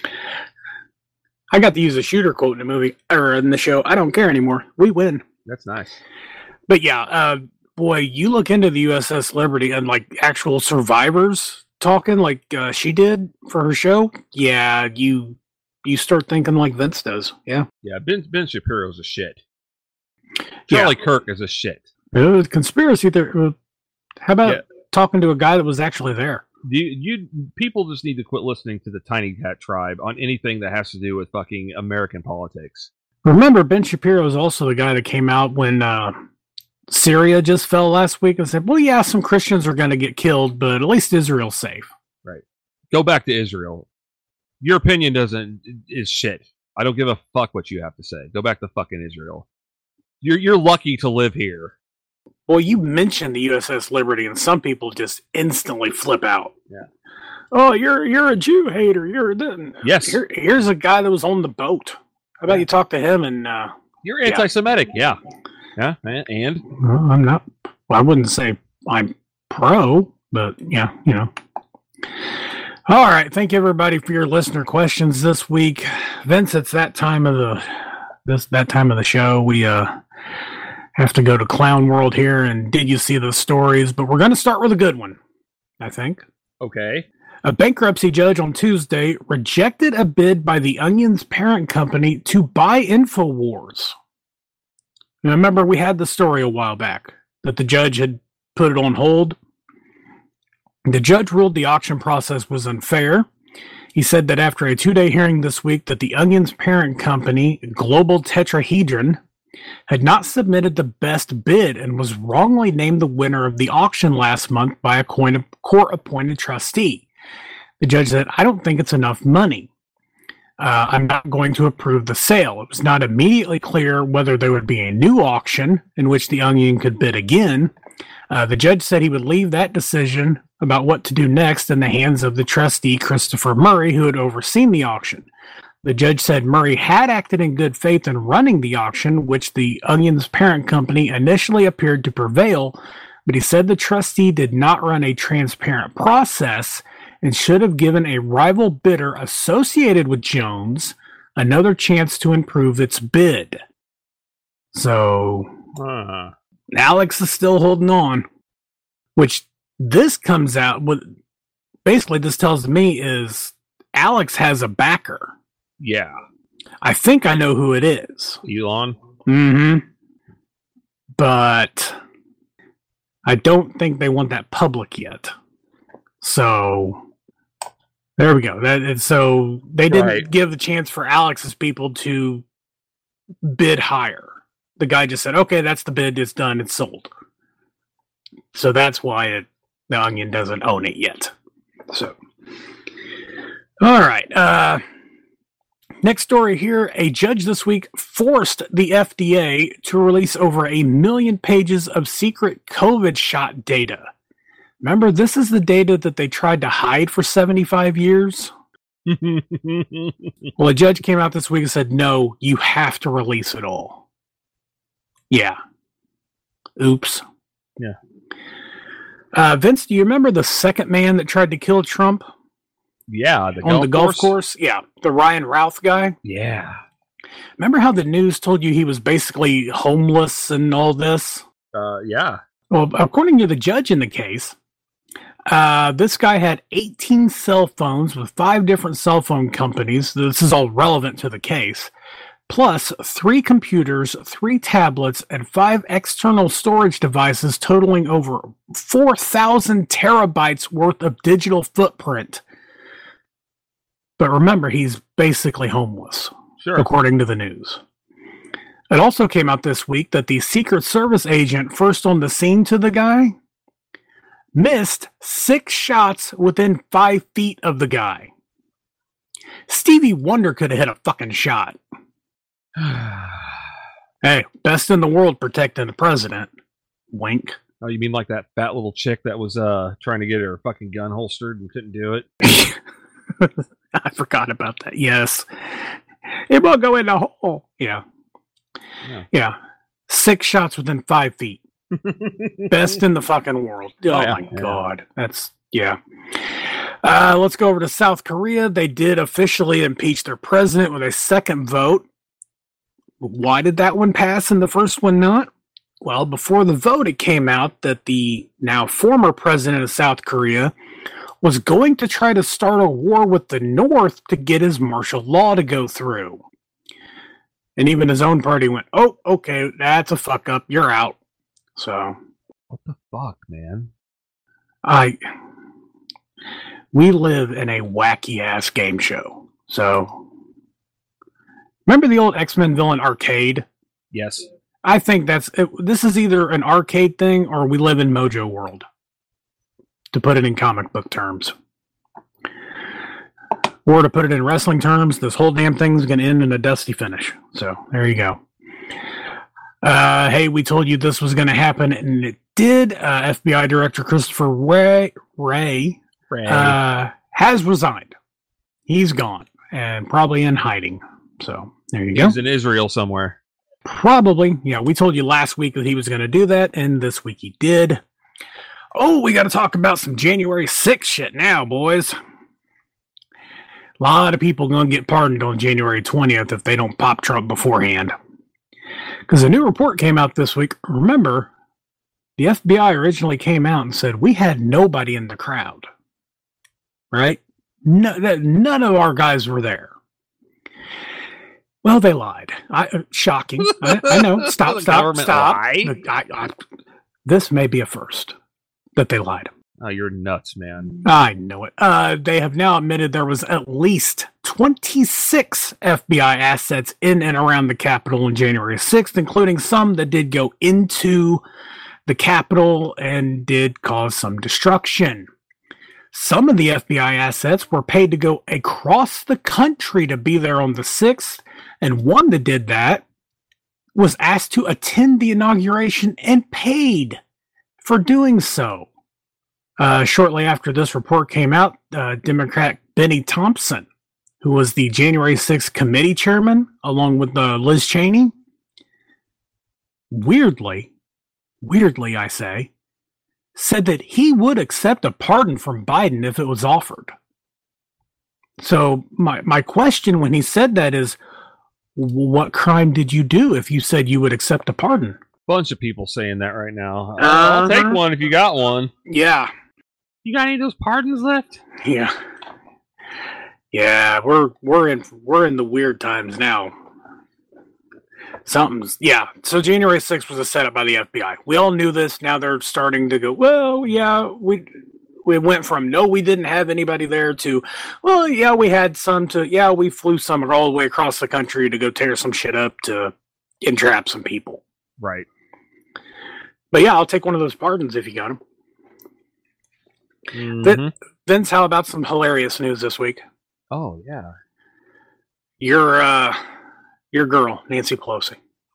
I got to use a shooter quote in the movie or in the show. I don't care anymore. We win. That's nice. But yeah, uh, boy, you look into the U S S Liberty and like actual survivors talking like uh, she did for her show. Yeah, you you start thinking like Vince does. Yeah, Yeah, Ben Ben Shapiro's a shit. Charlie Yeah. Kirk is a shit. Uh, conspiracy there. uh, How about Yeah. talking to a guy that was actually there? You, you people just need to quit listening to the Tiny Cat Tribe on anything that has to do with fucking American politics. Remember, Ben Shapiro is also the guy that came out when uh, Syria just fell last week and said, well, yeah, some Christians are going to get killed, but at least Israel's safe. Right. Go back to Israel. Your opinion doesn't is shit. I don't give a fuck what you have to say. Go back to fucking Israel. You're you're lucky to live here. Well, you mentioned the U S S Liberty, and some people just instantly flip out. Yeah. Oh, you're you're a Jew hater. You're then. Yes. Here, here's a guy that was on the boat. How about you talk to him and uh, You're anti-Semitic. Yeah. Yeah. And well, I'm not. Well, I wouldn't say I'm pro, but yeah, you know. All right. Thank you, everybody, for your listener questions this week. Vince, it's that time of the this that time of the show. We uh have to go to Clown World here, and did you see the stories? But we're going to start with a good one, I think. okay. A bankruptcy judge on Tuesday rejected a bid by the Onion's parent company to buy InfoWars. Now, remember, we had the story a while back that the judge had put it on hold. The judge ruled the auction process was unfair. He said that after a two-day hearing this week that the Onion's parent company, Global Tetrahedron, had not submitted the best bid and was wrongly named the winner of the auction last month by a court-appointed trustee. The judge said, I don't think it's enough money. Uh, I'm not going to approve the sale. It was not immediately clear whether there would be a new auction in which the Onion could bid again. Uh, the judge said he would leave that decision about what to do next in the hands of the trustee, Christopher Murray, who had overseen the auction. The judge said Murray had acted in good faith in running the auction, which the Onion's parent company initially appeared to prevail, but he said the trustee did not run a transparent process and should have given a rival bidder associated with Jones another chance to improve its bid. So, Uh, Alex is still holding on, which this comes out with. Basically, this tells me is Alex has a backer. yeah. I think I know who it is. Elon. Mm-hmm. But I don't think they want that public yet. So there we go. That is, so they didn't Right. give the chance for Alex's people to bid higher. The guy just said, "Okay, that's the bid. It's done. It's sold." So that's why it, the Onion doesn't own it yet. So, all right. Uh, next story here. A judge this week forced the F D A to release over a million pages of secret COVID shot data. Remember, this is the data that they tried to hide for seventy-five years. Well, a judge came out this week and said, no, you have to release it all. Yeah. Oops. Yeah. Uh, Vince, do you remember the second man that tried to kill Trump? Yeah, the on golf the golf course? course? Yeah, the Ryan Routh guy. Yeah. Remember how the news told you he was basically homeless and all this? Uh, yeah. Well, according to the judge in the case, uh, this guy had eighteen cell phones with five different cell phone companies. This is all relevant to the case. Plus three computers, three tablets, and five external storage devices totaling over four thousand terabytes worth of digital footprint. But remember, he's basically homeless, Sure. according to the news. It also came out this week that the Secret Service agent first on the scene to the guy missed six shots within five feet of the guy. Stevie Wonder could have hit a fucking shot. Hey, best in the world protecting the president. Wink. Oh, you mean like that fat little chick that was uh trying to get her fucking gun holstered and couldn't do it? I forgot about that. Yes. It will go in the hole. Yeah. Yeah. Yeah. Six shots within five feet. Best in the fucking world. Oh, Oh, yeah. my God. That's, yeah. Uh, let's go over to South Korea. They did officially impeach their president with a second vote. Why did that one pass and the first one not? Well, before the vote, it came out that the now former president of South Korea was going to try to start a war with the North to get his martial law to go through. And even his own party went, oh, okay, that's a fuck up. You're out. So. What the fuck, man? I. We live in a wacky ass game show. So. Remember the old X-Men villain Arcade? Yes. I think that's. It, this is either an arcade thing or we live in Mojo World. To put it in comic book terms. Or to put it in wrestling terms, this whole damn thing's going to end in a dusty finish. So, there you go. Uh, hey, we told you this was going to happen, and it did. Uh, F B I Director Christopher Wray, Wray, Ray. Uh, has resigned. He's gone, and probably in hiding. So, there you go. He's in Israel somewhere. Probably. Yeah, we told you last week that he was going to do that, and this week he did. Oh, we got to talk about some January sixth shit now, boys. A lot of people going to get pardoned on January twentieth if they don't pop Trump beforehand. Because a new report came out this week. Remember, the F B I originally came out and said we had nobody in the crowd. Right? No, that, none of our guys were there. Well, they lied. I, uh, shocking. I, I know. Stop, The stop, government stop. lied? I, I, this may be a first that they lied. Oh, you're nuts, man. I know it. Uh, they have now admitted there was at least twenty-six F B I assets in and around the Capitol on January sixth, including some that did go into the Capitol and did cause some destruction. Some of the F B I assets were paid to go across the country to be there on the sixth, and one that did that was asked to attend the inauguration and paid for doing so. Uh, shortly after this report came out, uh, Democrat Benny Thompson, who was the January sixth committee chairman, along with uh, Liz Cheney, weirdly, weirdly I say, said that he would accept a pardon from Biden if it was offered. So my, my question when he said that is, what crime did you do if you said you would accept a pardon? Bunch of people saying that right now. Uh-huh. I'll take one if you got one. Yeah. You got any of those pardons left? Yeah. Yeah, we're we're in we're in the weird times now. Something's yeah. So January sixth was a setup by the F B I. We all knew this. Now they're starting to go, well, yeah, we we went from no, we didn't have anybody there to, well, yeah, we had some to, yeah, we flew some all the way across the country to go tear some shit up to entrap some people. Right. But yeah, I'll take one of those pardons if you got them. Mhm. Vince, how about some hilarious news this week? Oh, yeah. Your uh, your girl, Nancy Pelosi.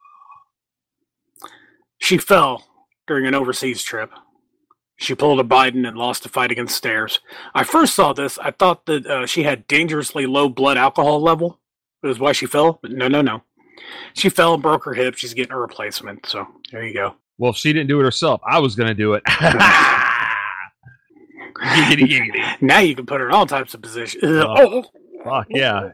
She fell during an overseas trip. She pulled a Biden and lost a fight against stairs. I first saw this. I thought that uh, she had dangerously low blood alcohol level. It was why she fell. But no, no, no. She fell and broke her hip. She's getting a replacement. So there you go. Well, if she didn't do it herself, I was going to do it. Giggity, giggity. Now you can put her in all types of positions. Oh, fuck yeah.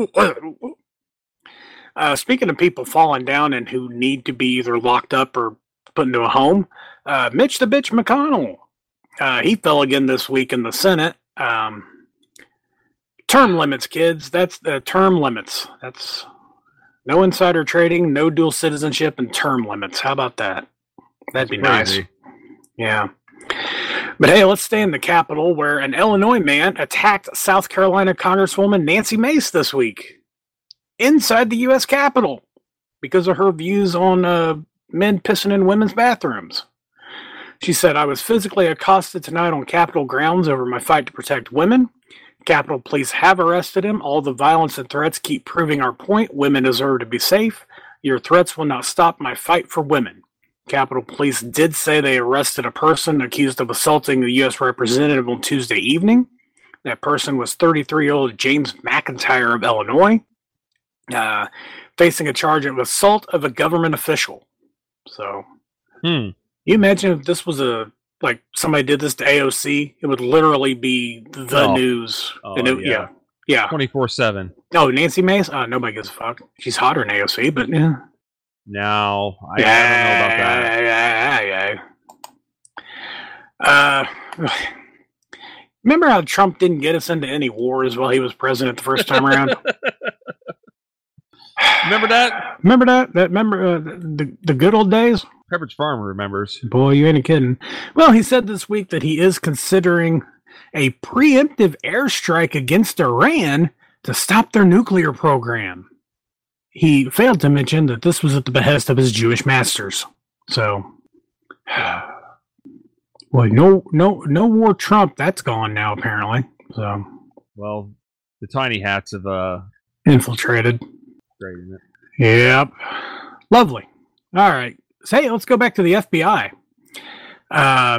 Uh, speaking of people falling down and who need to be either locked up or put into a home, uh, Mitch the Bitch McConnell, uh, he fell again this week in the Senate. Um, term limits, kids. That's the term limits. That's no insider trading, no dual citizenship, and term limits. How about that? That'd be nice. Yeah. But hey, let's stay in the Capitol, where an Illinois man attacked South Carolina Congresswoman Nancy Mace this week inside the U S Capitol because of her views on uh, men pissing in women's bathrooms. She said, I was physically accosted tonight on Capitol grounds over my fight to protect women. Capitol Police have arrested him. All the violence and threats keep proving our point. Women deserve to be safe. Your threats will not stop my fight for women. Capitol Police did say they arrested a person accused of assaulting the U S representative on Tuesday evening. That person was thirty-three-year-old James McIntyre of Illinois, uh, facing a charge of assault of a government official. So, hmm. you imagine if this was a like somebody did this to A O C, it would literally be the Oh. news. Oh, and it, yeah. yeah, yeah. twenty-four seven. Oh, Nancy Mace? Uh, nobody gives a fuck. She's hotter than A O C, but yeah. No, I, yeah, I don't know about that. Yeah, yeah, yeah. Uh, remember how Trump didn't get us into any wars while he was president the first time around? Remember that? Remember that? That remember uh, the the good old days? Pepperidge Farm remembers. Boy, you ain't kidding. Well, he said this week that he is considering a preemptive airstrike against Iran to stop their nuclear program. He failed to mention that this was at the behest of his Jewish masters. So, well, no, no, no war Trump. That's gone now, apparently. So, well, the tiny hats have uh infiltrated. Great, isn't it? Yep. Lovely. All right. So, hey, let's go back to the F B I. Uh,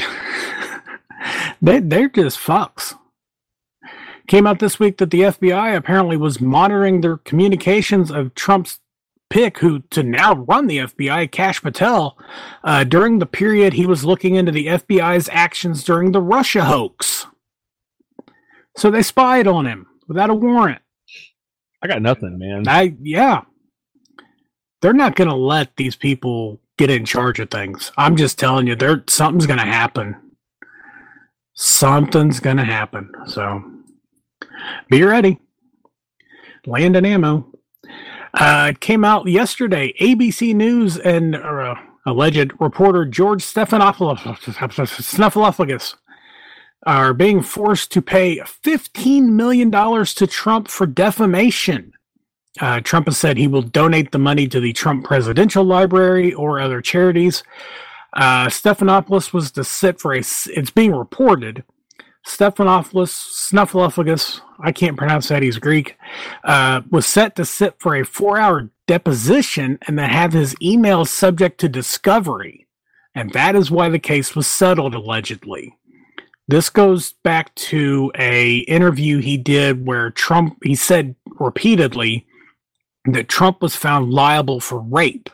they they're just fucks. Came out this week that the F B I apparently was monitoring the communications of Trump's pick, who to now run the F B I, Kash Patel, uh, during the period he was looking into the F B I's actions during the Russia hoax. So they spied on him without a warrant. I got nothing, man. I yeah. They're not going to let these people get in charge of things. I'm just telling you, there something's going to happen. Something's going to happen. So be ready. Land and ammo. Uh, it came out yesterday. A B C News and uh, alleged reporter George Stephanopoulos are being forced to pay fifteen million dollars to Trump for defamation. Uh, Trump has said he will donate the money to the Trump Presidential Library or other charities. Uh, Stephanopoulos was to sit for a, it's being reported, Stephanopoulos, Snuffleupagus, I can't pronounce that, he's Greek, uh, was set to sit for a four-hour deposition and then have his emails subject to discovery. And that is why the case was settled, allegedly. This goes back to a interview he did where Trump, he said repeatedly that Trump was found liable for rape,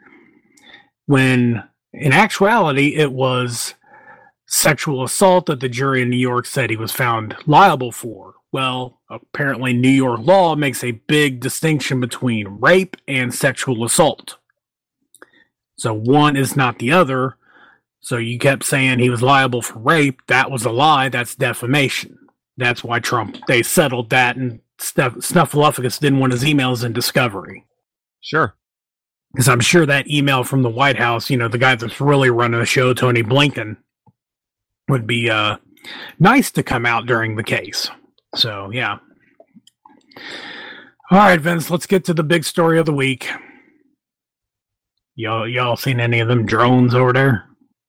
when in actuality it was sexual assault that the jury in New York said he was found liable for. Well, apparently New York law makes a big distinction between rape and sexual assault. So one is not the other. So you kept saying he was liable for rape. That was a lie. That's defamation. That's why Trump, they settled that, and Snuffleupagus didn't want his emails in discovery. Sure. Because I'm sure that email from the White House, you know, the guy that's really running the show, Tony Blinken, would be uh, nice to come out during the case. So, yeah. All right, Vince, let's get to the big story of the week. Y'all, y'all seen any of them drones over there?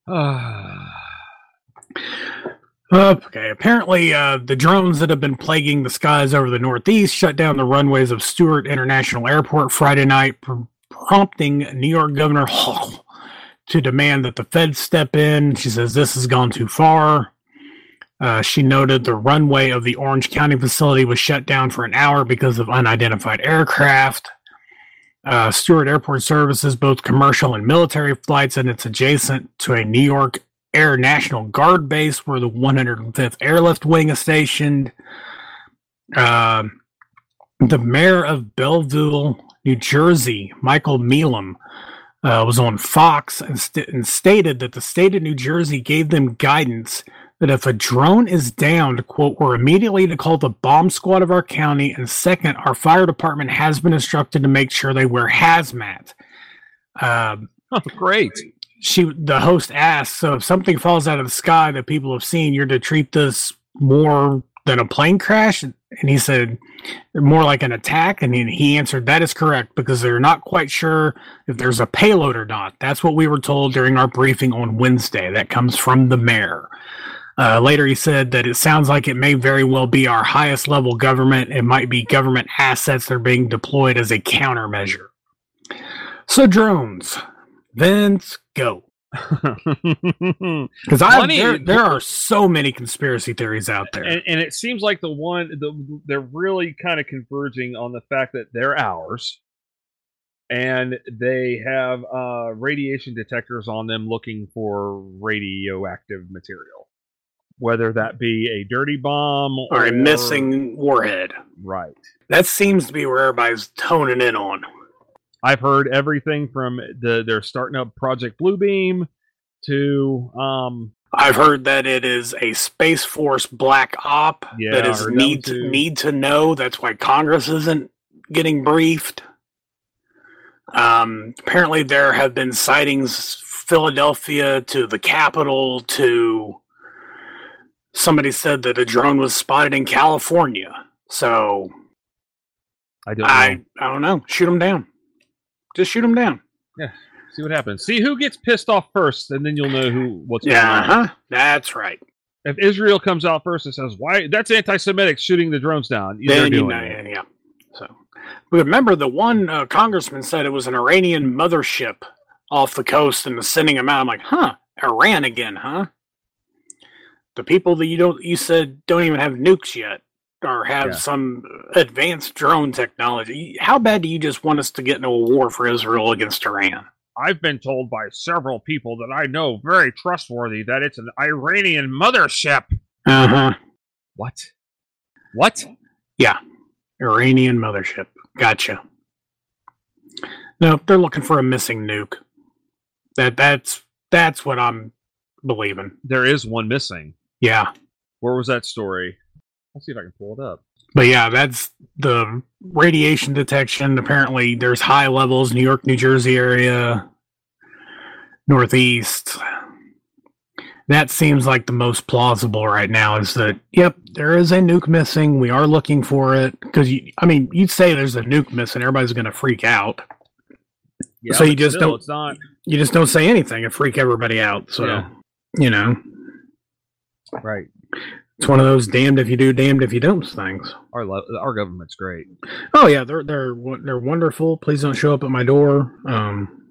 Okay, apparently uh, the drones that have been plaguing the skies over the Northeast shut down the runways of Stewart International Airport Friday night, pr- prompting New York Governor Hochul to demand that the feds step in. She says this has gone too far. Uh, she noted the runway of the Orange County facility was shut down for an hour because of unidentified aircraft. Uh, Stewart Airport services both commercial and military flights, and it's adjacent to a New York Air National Guard base where the one hundred fifth Airlift Wing is stationed. Uh, the mayor of Belleville, New Jersey, Michael Mealham, uh, was on Fox and, st- and stated that the state of New Jersey gave them guidance that if a drone is downed, quote, we're immediately to call the bomb squad of our county, and second, our fire department has been instructed to make sure they wear hazmat. Um, oh, great. She, the host asked, so if something falls out of the sky that people have seen, you're to treat this more than a plane crash? And he said, more like an attack. And he answered, that is correct, because they're not quite sure if there's a payload or not. That's what we were told during our briefing on Wednesday. That comes from the mayor. Uh, later, he said that it sounds like it may very well be our highest level government. It might be government assets that are being deployed as a countermeasure. So drones. Vince, go. Because I there, there are so many conspiracy theories out there, and, and it seems like the one the, they're really kind of converging on the fact that they're ours, and they have uh, radiation detectors on them looking for radioactive material, whether that be a dirty bomb or, or a missing warhead. Right. That seems to be where everybody's toning in on. I've heard everything from the they're starting up Project Bluebeam to um, I've heard that it is a Space Force black op yeah, that is need to, need to know. That's why Congress isn't getting briefed. Um, apparently, there have been sightings Philadelphia to the Capitol to somebody said that a drone was spotted in California. So I don't know. I, I don't know. Shoot them down. Just shoot them down. Yeah. See what happens. See who gets pissed off first, and then you'll know who what's yeah, going on. Uh-huh. That's right. If Israel comes out first and says, "Why that's anti-Semitic shooting the drones down," then doing you know, it. yeah. So, but remember, the one uh, congressman said it was an Iranian mothership off the coast and was sending them out. I'm like, huh, Iran again, huh? The people that you don't you said don't even have nukes yet, or have Yeah. some advanced drone technology. How bad do you just want us to get into a war for Israel against Iran? I've been told by several people that I know very trustworthy that it's an Iranian mothership. Uh huh. What? What? Yeah, Iranian mothership. Gotcha. No, they're looking for a missing nuke. That that's that's what I'm believing. There is one missing. Yeah. Where was that story? Let's see if I can pull it up. But yeah, that's the radiation detection. Apparently, there's high levels, New York, New Jersey area, Northeast. That seems like the most plausible right now is that, yep, there is a nuke missing. We are looking for it. Because, I mean, you'd say there's a nuke missing. Everybody's going to freak out. Yeah, so you but just still, don't it's not. you just don't say anything and freak everybody out. So, Yeah. you know. Right. It's one of those damned if you do, damned if you don't things. Our lo- our government's great. Oh yeah, they're they're they're wonderful. Please don't show up at my door. Um,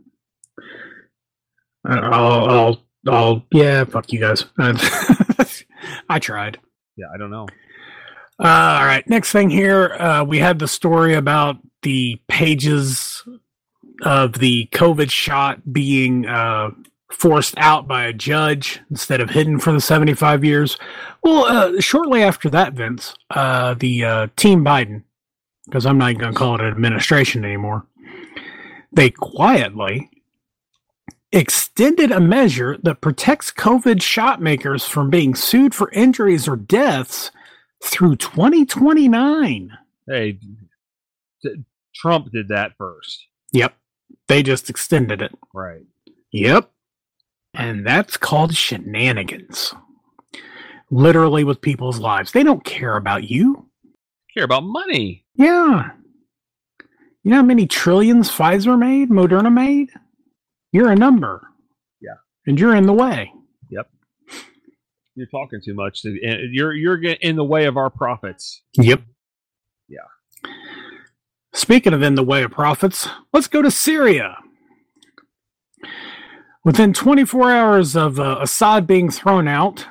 I'll I'll I'll yeah, fuck you guys. I tried. Yeah, I don't know. Uh, all right, next thing here, uh, we had the story about the pages of the COVID shot being uh, forced out by a judge instead of hidden for the seventy-five years. Well, uh, shortly after that, Vince, uh, the uh, Team Biden, because I'm not even going to call it an administration anymore, they quietly extended a measure that protects COVID shot makers from being sued for injuries or deaths through twenty twenty-nine. Hey, t- Trump did that first. Yep. They just extended it. Right. Yep. And that's called shenanigans. Literally with people's lives. They don't care about you. Care about money. Yeah. You know how many trillions Pfizer made, Moderna made? You're a number. Yeah. And you're in the way. Yep. You're talking too much. You're you're in the way of our profits. Yep. Yeah. Speaking of in the way of profits, let's go to Syria. Within twenty-four hours of uh, Assad being thrown out,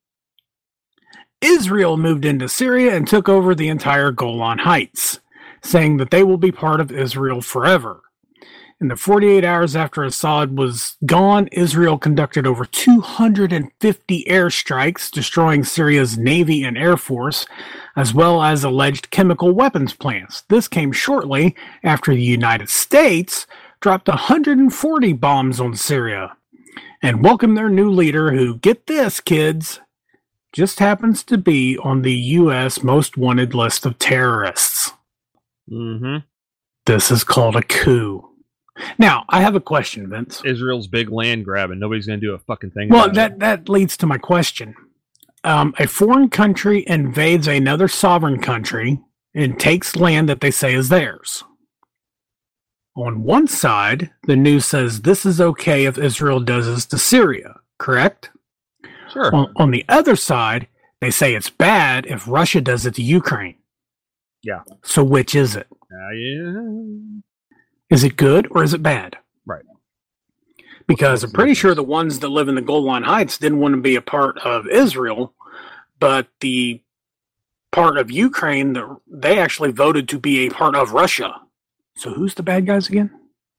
Israel moved into Syria and took over the entire Golan Heights, saying that they will be part of Israel forever. In the forty-eight hours after Assad was gone, Israel conducted over two hundred fifty airstrikes, destroying Syria's Navy and Air Force, as well as alleged chemical weapons plants. This came shortly after the United States dropped one hundred forty bombs on Syria and welcomed their new leader who, get this, kids, just happens to be on the U S most wanted list of terrorists. Mm-hmm. This is called a coup. Now, I have a question, Vince. Israel's big land grab, and nobody's going to do a fucking thing Well, about that, it. that leads to my question. Um, a foreign country invades another sovereign country and takes land that they say is theirs. On one side, the news says this is okay if Israel does this to Syria, correct? Sure. On, on the other side, they say it's bad if Russia does it to Ukraine. Yeah. So which is it? Uh, yeah. Is it good or is it bad? Right. Because I'm pretty sure the ones that live in the Golan Heights didn't want to be a part of Israel, but the part of Ukraine, the, they actually voted to be a part of Russia. So who's the bad guys again?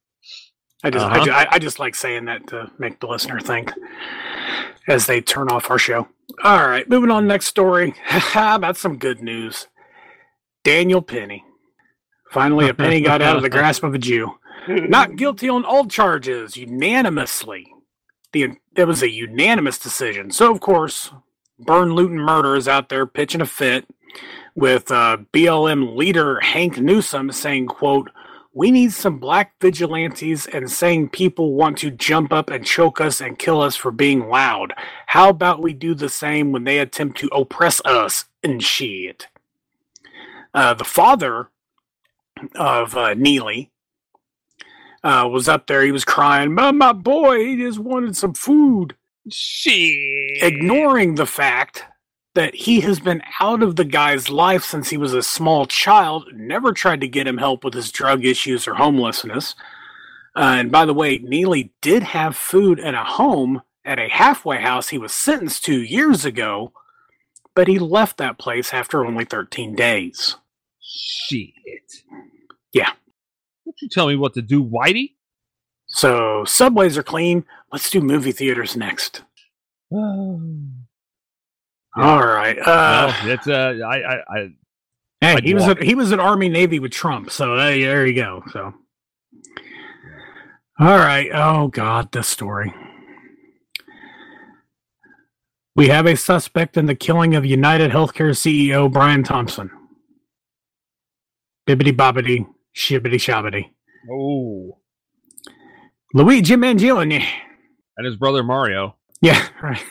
I just, Uh-huh. I, just I, I just like saying that to make the listener think as they turn off our show. All right, moving on. Next story. About some good news. Daniel Penny. Finally, a penny got out of the grasp of a Jew. Not guilty on all charges, unanimously. The it was a unanimous decision. So, of course, Burn, Loot, and Murder is out there pitching a fit with uh, B L M leader Hank Newsom saying, quote, "We need some black vigilantes and saying people want to jump up and choke us and kill us for being loud. How about we do the same when they attempt to oppress us and shit?" Uh, the father of uh, Neely uh, was up there. He was crying, "My, my boy, he just wanted some food." Shit. Ignoring the fact that he has been out of the guy's life since he was a small child, never tried to get him help with his drug issues or homelessness. Uh, and by the way, Neely did have food and a home at a halfway house he was sentenced to years ago, but he left that place after only thirteen days. Shit. Yeah. Don't you tell me what to do, Whitey? So, subways are clean. Let's do movie theaters next. All right. Uh, no, it's uh, I, I, I hey, I'd he was walk. at, he was at Army Navy with Trump, so uh, there you go. So, all right. Oh God, this story. We have a suspect in the killing of United Healthcare C E O Brian Thompson. Bibbidi bobbidi, shibbity shabbity. Oh. Luigi Mangione. And his brother Mario. Yeah, right.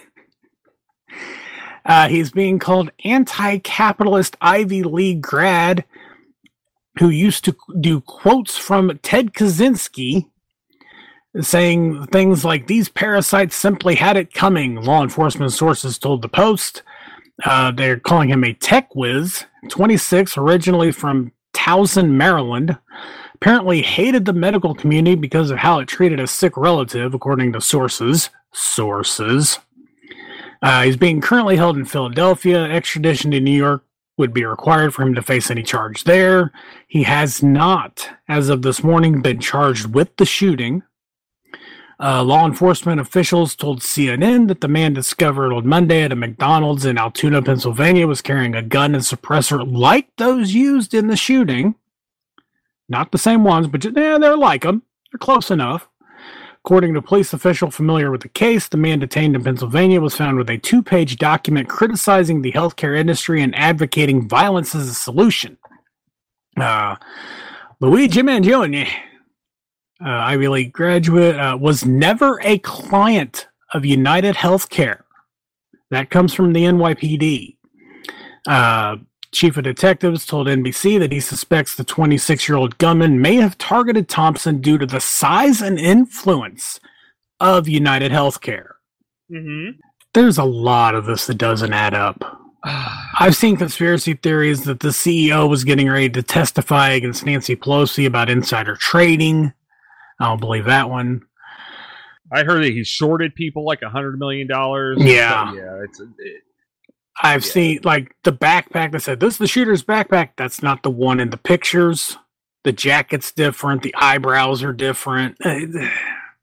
Uh, he's being called anti-capitalist Ivy League grad who used to do quotes from Ted Kaczynski saying things like, "These parasites simply had it coming," law enforcement sources told the Post. Uh, they're calling him a tech whiz, twenty-six, originally from Towson, Maryland. Apparently hated the medical community because of how it treated a sick relative, according to sources. Sources. Uh, he's being currently held in Philadelphia. Extradition to New York would be required for him to face any charge there. He has not, as of this morning, been charged with the shooting. Uh, law enforcement officials told C N N that the man discovered on Monday at a McDonald's in Altoona, Pennsylvania, was carrying a gun and suppressor like those used in the shooting. Not the same ones, but yeah, they're like them. They're close enough. According to a police official familiar with the case, the man detained in Pennsylvania was found with a two-page document criticizing the healthcare industry and advocating violence as a solution. Uh, Luigi Mangione, uh, Ivy League graduate, uh, was never a client of United Healthcare. That comes from the N Y P D. Uh, Chief of Detectives told N B C that he suspects the twenty-six-year-old gunman may have targeted Thompson due to the size and influence of United Healthcare. Mm-hmm. There's a lot of this that doesn't add up. I've seen conspiracy theories that the C E O was getting ready to testify against Nancy Pelosi about insider trading. I don't believe that one. I heard that he shorted people like a hundred million dollars. Yeah. So, yeah, it's. It, I've Yeah. seen, like, the backpack that said, "This is the shooter's backpack." That's not the one in the pictures. The jacket's different. The eyebrows are different. A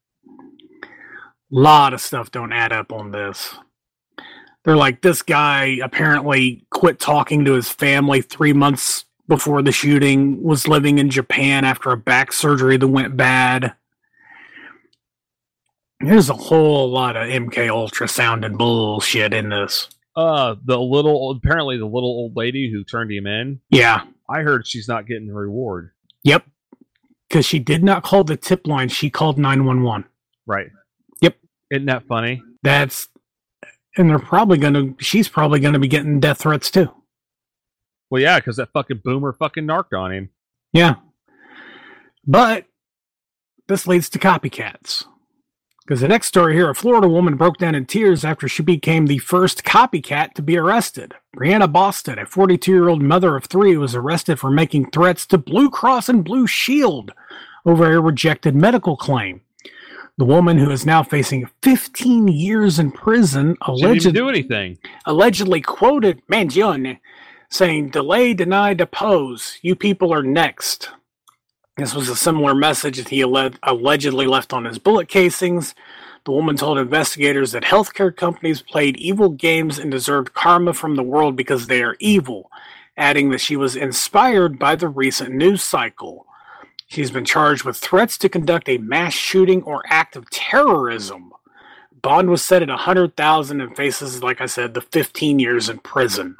lot of stuff don't add up on this. They're like, this guy apparently quit talking to his family three months before the shooting, was living in Japan after a back surgery that went bad. There's a whole lot of M K Ultra sounding bullshit in this. Uh, the little apparently the little old lady who turned him in. Yeah. I heard she's not getting the reward. Yep. Because she did not call the tip line. She called nine one one. Right. Yep. Isn't that funny? That's, and they're probably going to, she's probably going to be getting death threats too. Well, yeah, because that fucking boomer fucking narked on him. Yeah. But this leads to copycats. Because the next story here, a Florida woman broke down in tears after she became the first copycat to be arrested. Brianna Boston, a forty-two-year-old mother of three, was arrested for making threats to Blue Cross and Blue Shield over a rejected medical claim. The woman, who is now facing fifteen years in prison, She didn't even alleged, do anything. allegedly quoted Mangione saying, "Delay, deny, depose. You people are next." This was a similar message that he alle- allegedly left on his bullet casings. The woman told investigators that healthcare companies played evil games and deserved karma from the world because they are evil, adding that she was inspired by the recent news cycle. She's been charged with threats to conduct a mass shooting or act of terrorism. Bond was set at one hundred thousand dollars and faces, like I said, the fifteen years in prison.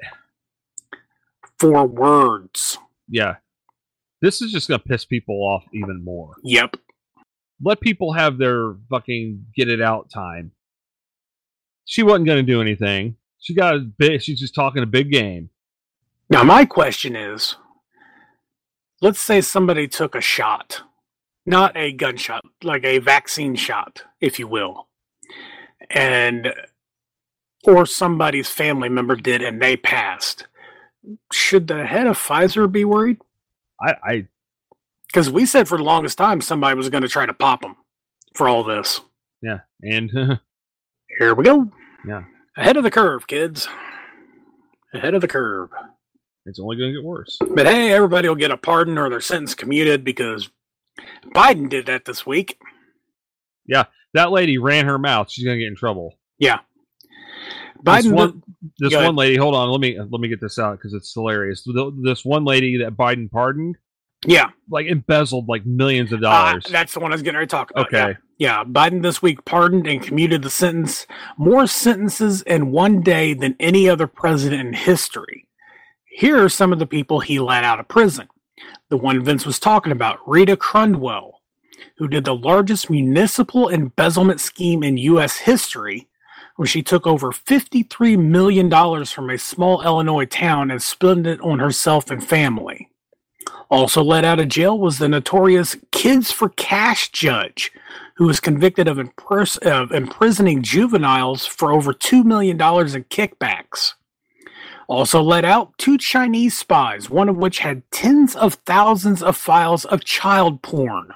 For words. Yeah. This is just going to piss people off even more. Yep. Let people have their fucking get it out time. She wasn't going to do anything. She got a big, she's just talking a big game. Now, my question is, let's say somebody took a shot, not a gunshot, like a vaccine shot, if you will, and or somebody's family member did and they passed. Should the head of Pfizer be worried? I, I, because we said for the longest time somebody was going to try to pop them for all this. Yeah, and here we go. Yeah, ahead of the curve, kids. Ahead of the curve. It's only going to get worse. But hey, everybody will get a pardon or their sentence commuted because Biden did that this week. Yeah, that lady ran her mouth. She's going to get in trouble. Yeah. Biden. This one, this one lady, hold on, let me let me get this out because it's hilarious. This one lady that Biden pardoned, yeah, like embezzled like millions of dollars. Uh, that's the one I was getting ready to talk about. Okay. Yeah. yeah, Biden this week pardoned and commuted the sentence, more sentences in one day than any other president in history. Here are some of the people he let out of prison. The one Vince was talking about, Rita Crundwell, who did the largest municipal embezzlement scheme in U S history, where she took over fifty-three million dollars from a small Illinois town and spent it on herself and family. Also let out of jail was the notorious Kids for Cash judge, who was convicted of, impris- of imprisoning juveniles for over two million dollars in kickbacks. Also let out two Chinese spies, one of which had tens of thousands of files of child porn.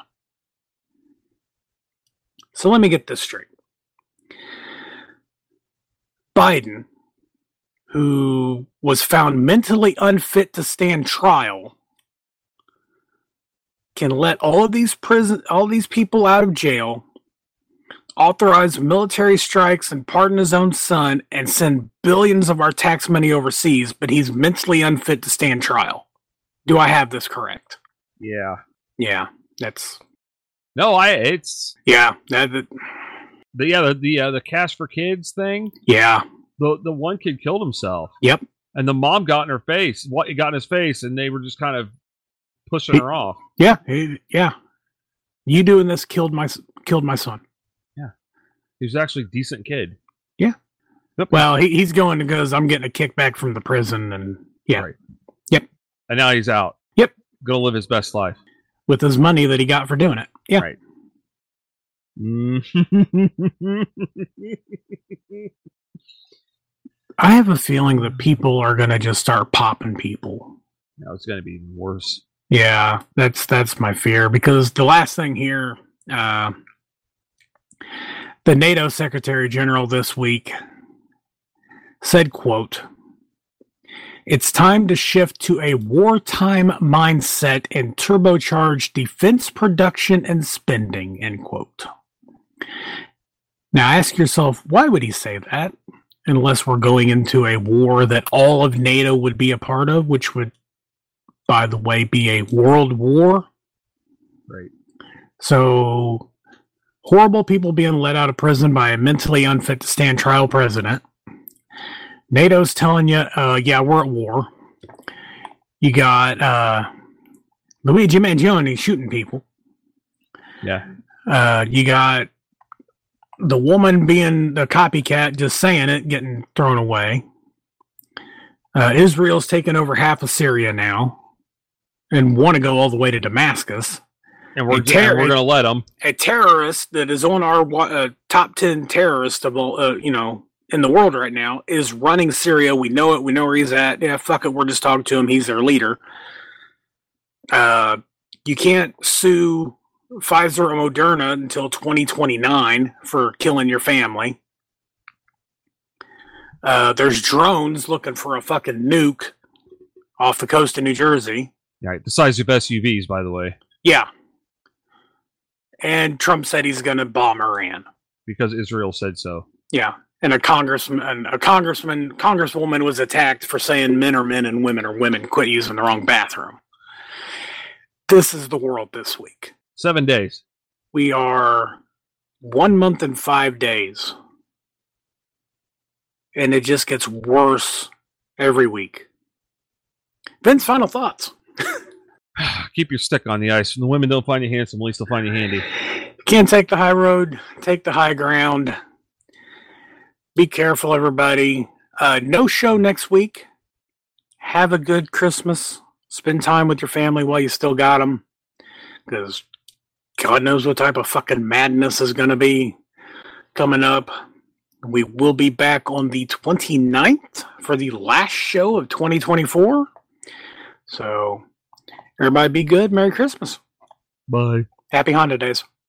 So let me get this straight. Biden, who was found mentally unfit to stand trial, can let all of these prison, all these people out of jail, authorize military strikes and pardon his own son, and send billions of our tax money overseas, but he's mentally unfit to stand trial. Do I have this correct? Yeah. Yeah, that's... No, I, it's... Yeah, that... that The yeah the the, uh, the Cash for Kids thing. Yeah, the the one kid killed himself. Yep, and the mom got in her face. What it got in his face, and they were just kind of pushing he, her off. Yeah, he, yeah. You doing this killed my killed my son. Yeah, he was actually a decent kid. Yeah. Yep. Well, he, he's going because I'm getting a kickback from the prison, and yeah. Right. Yep. And now he's out. Yep. Gonna live his best life with his money that he got for doing it. Yeah. Right. I have a feeling that people are going to just start popping people. No, it's going to be worse. Yeah, that's that's my fear because the last thing here, uh, the NATO Secretary General this week said, quote, "It's time to shift to a wartime mindset and turbocharge defense production and spending," end quote. Now ask yourself, why would he say that? Unless we're going into a war that all of NATO would be a part of, which would, by the way, be a world war. Right. So, horrible people being let out of prison by a mentally unfit to stand trial president. NATO's telling you, uh, yeah, we're at war. You got uh, Luigi Mangione shooting people. Yeah. Uh, you got the woman being the copycat, just saying it, getting thrown away. Uh, Israel's taken over half of Syria now and want to go all the way to Damascus. And we're, ter- we're going to let them. A terrorist that is on our uh, top ten terrorists of all, uh, you know, in the world right now is running Syria. We know it. We know where he's at. Yeah, fuck it. We're just talking to him. He's their leader. Uh, you can't sue Pfizer or Moderna until twenty twenty-nine for killing your family. Uh, there's drones looking for a fucking nuke off the coast of New Jersey. Right, the size of S U Vs, by the way. Yeah. And Trump said he's going to bomb Iran. Because Israel said so. Yeah. And a congressman, a congressman, congresswoman was attacked for saying men are men and women are women. Quit using the wrong bathroom. This is the world this week. Seven days. We are one month and five days. And it just gets worse every week. Vince, final thoughts. Keep your stick on the ice. When the women don't find you handsome, at least they'll find you handy. Can't take the high road. Take the high ground. Be careful, everybody. Uh, no show next week. Have a good Christmas. Spend time with your family while you still got them. Because God knows what type of fucking madness is going to be coming up. We will be back on the twenty-ninth for the last show of twenty twenty-four. So, everybody be good. Merry Christmas. Bye. Happy Honda Days.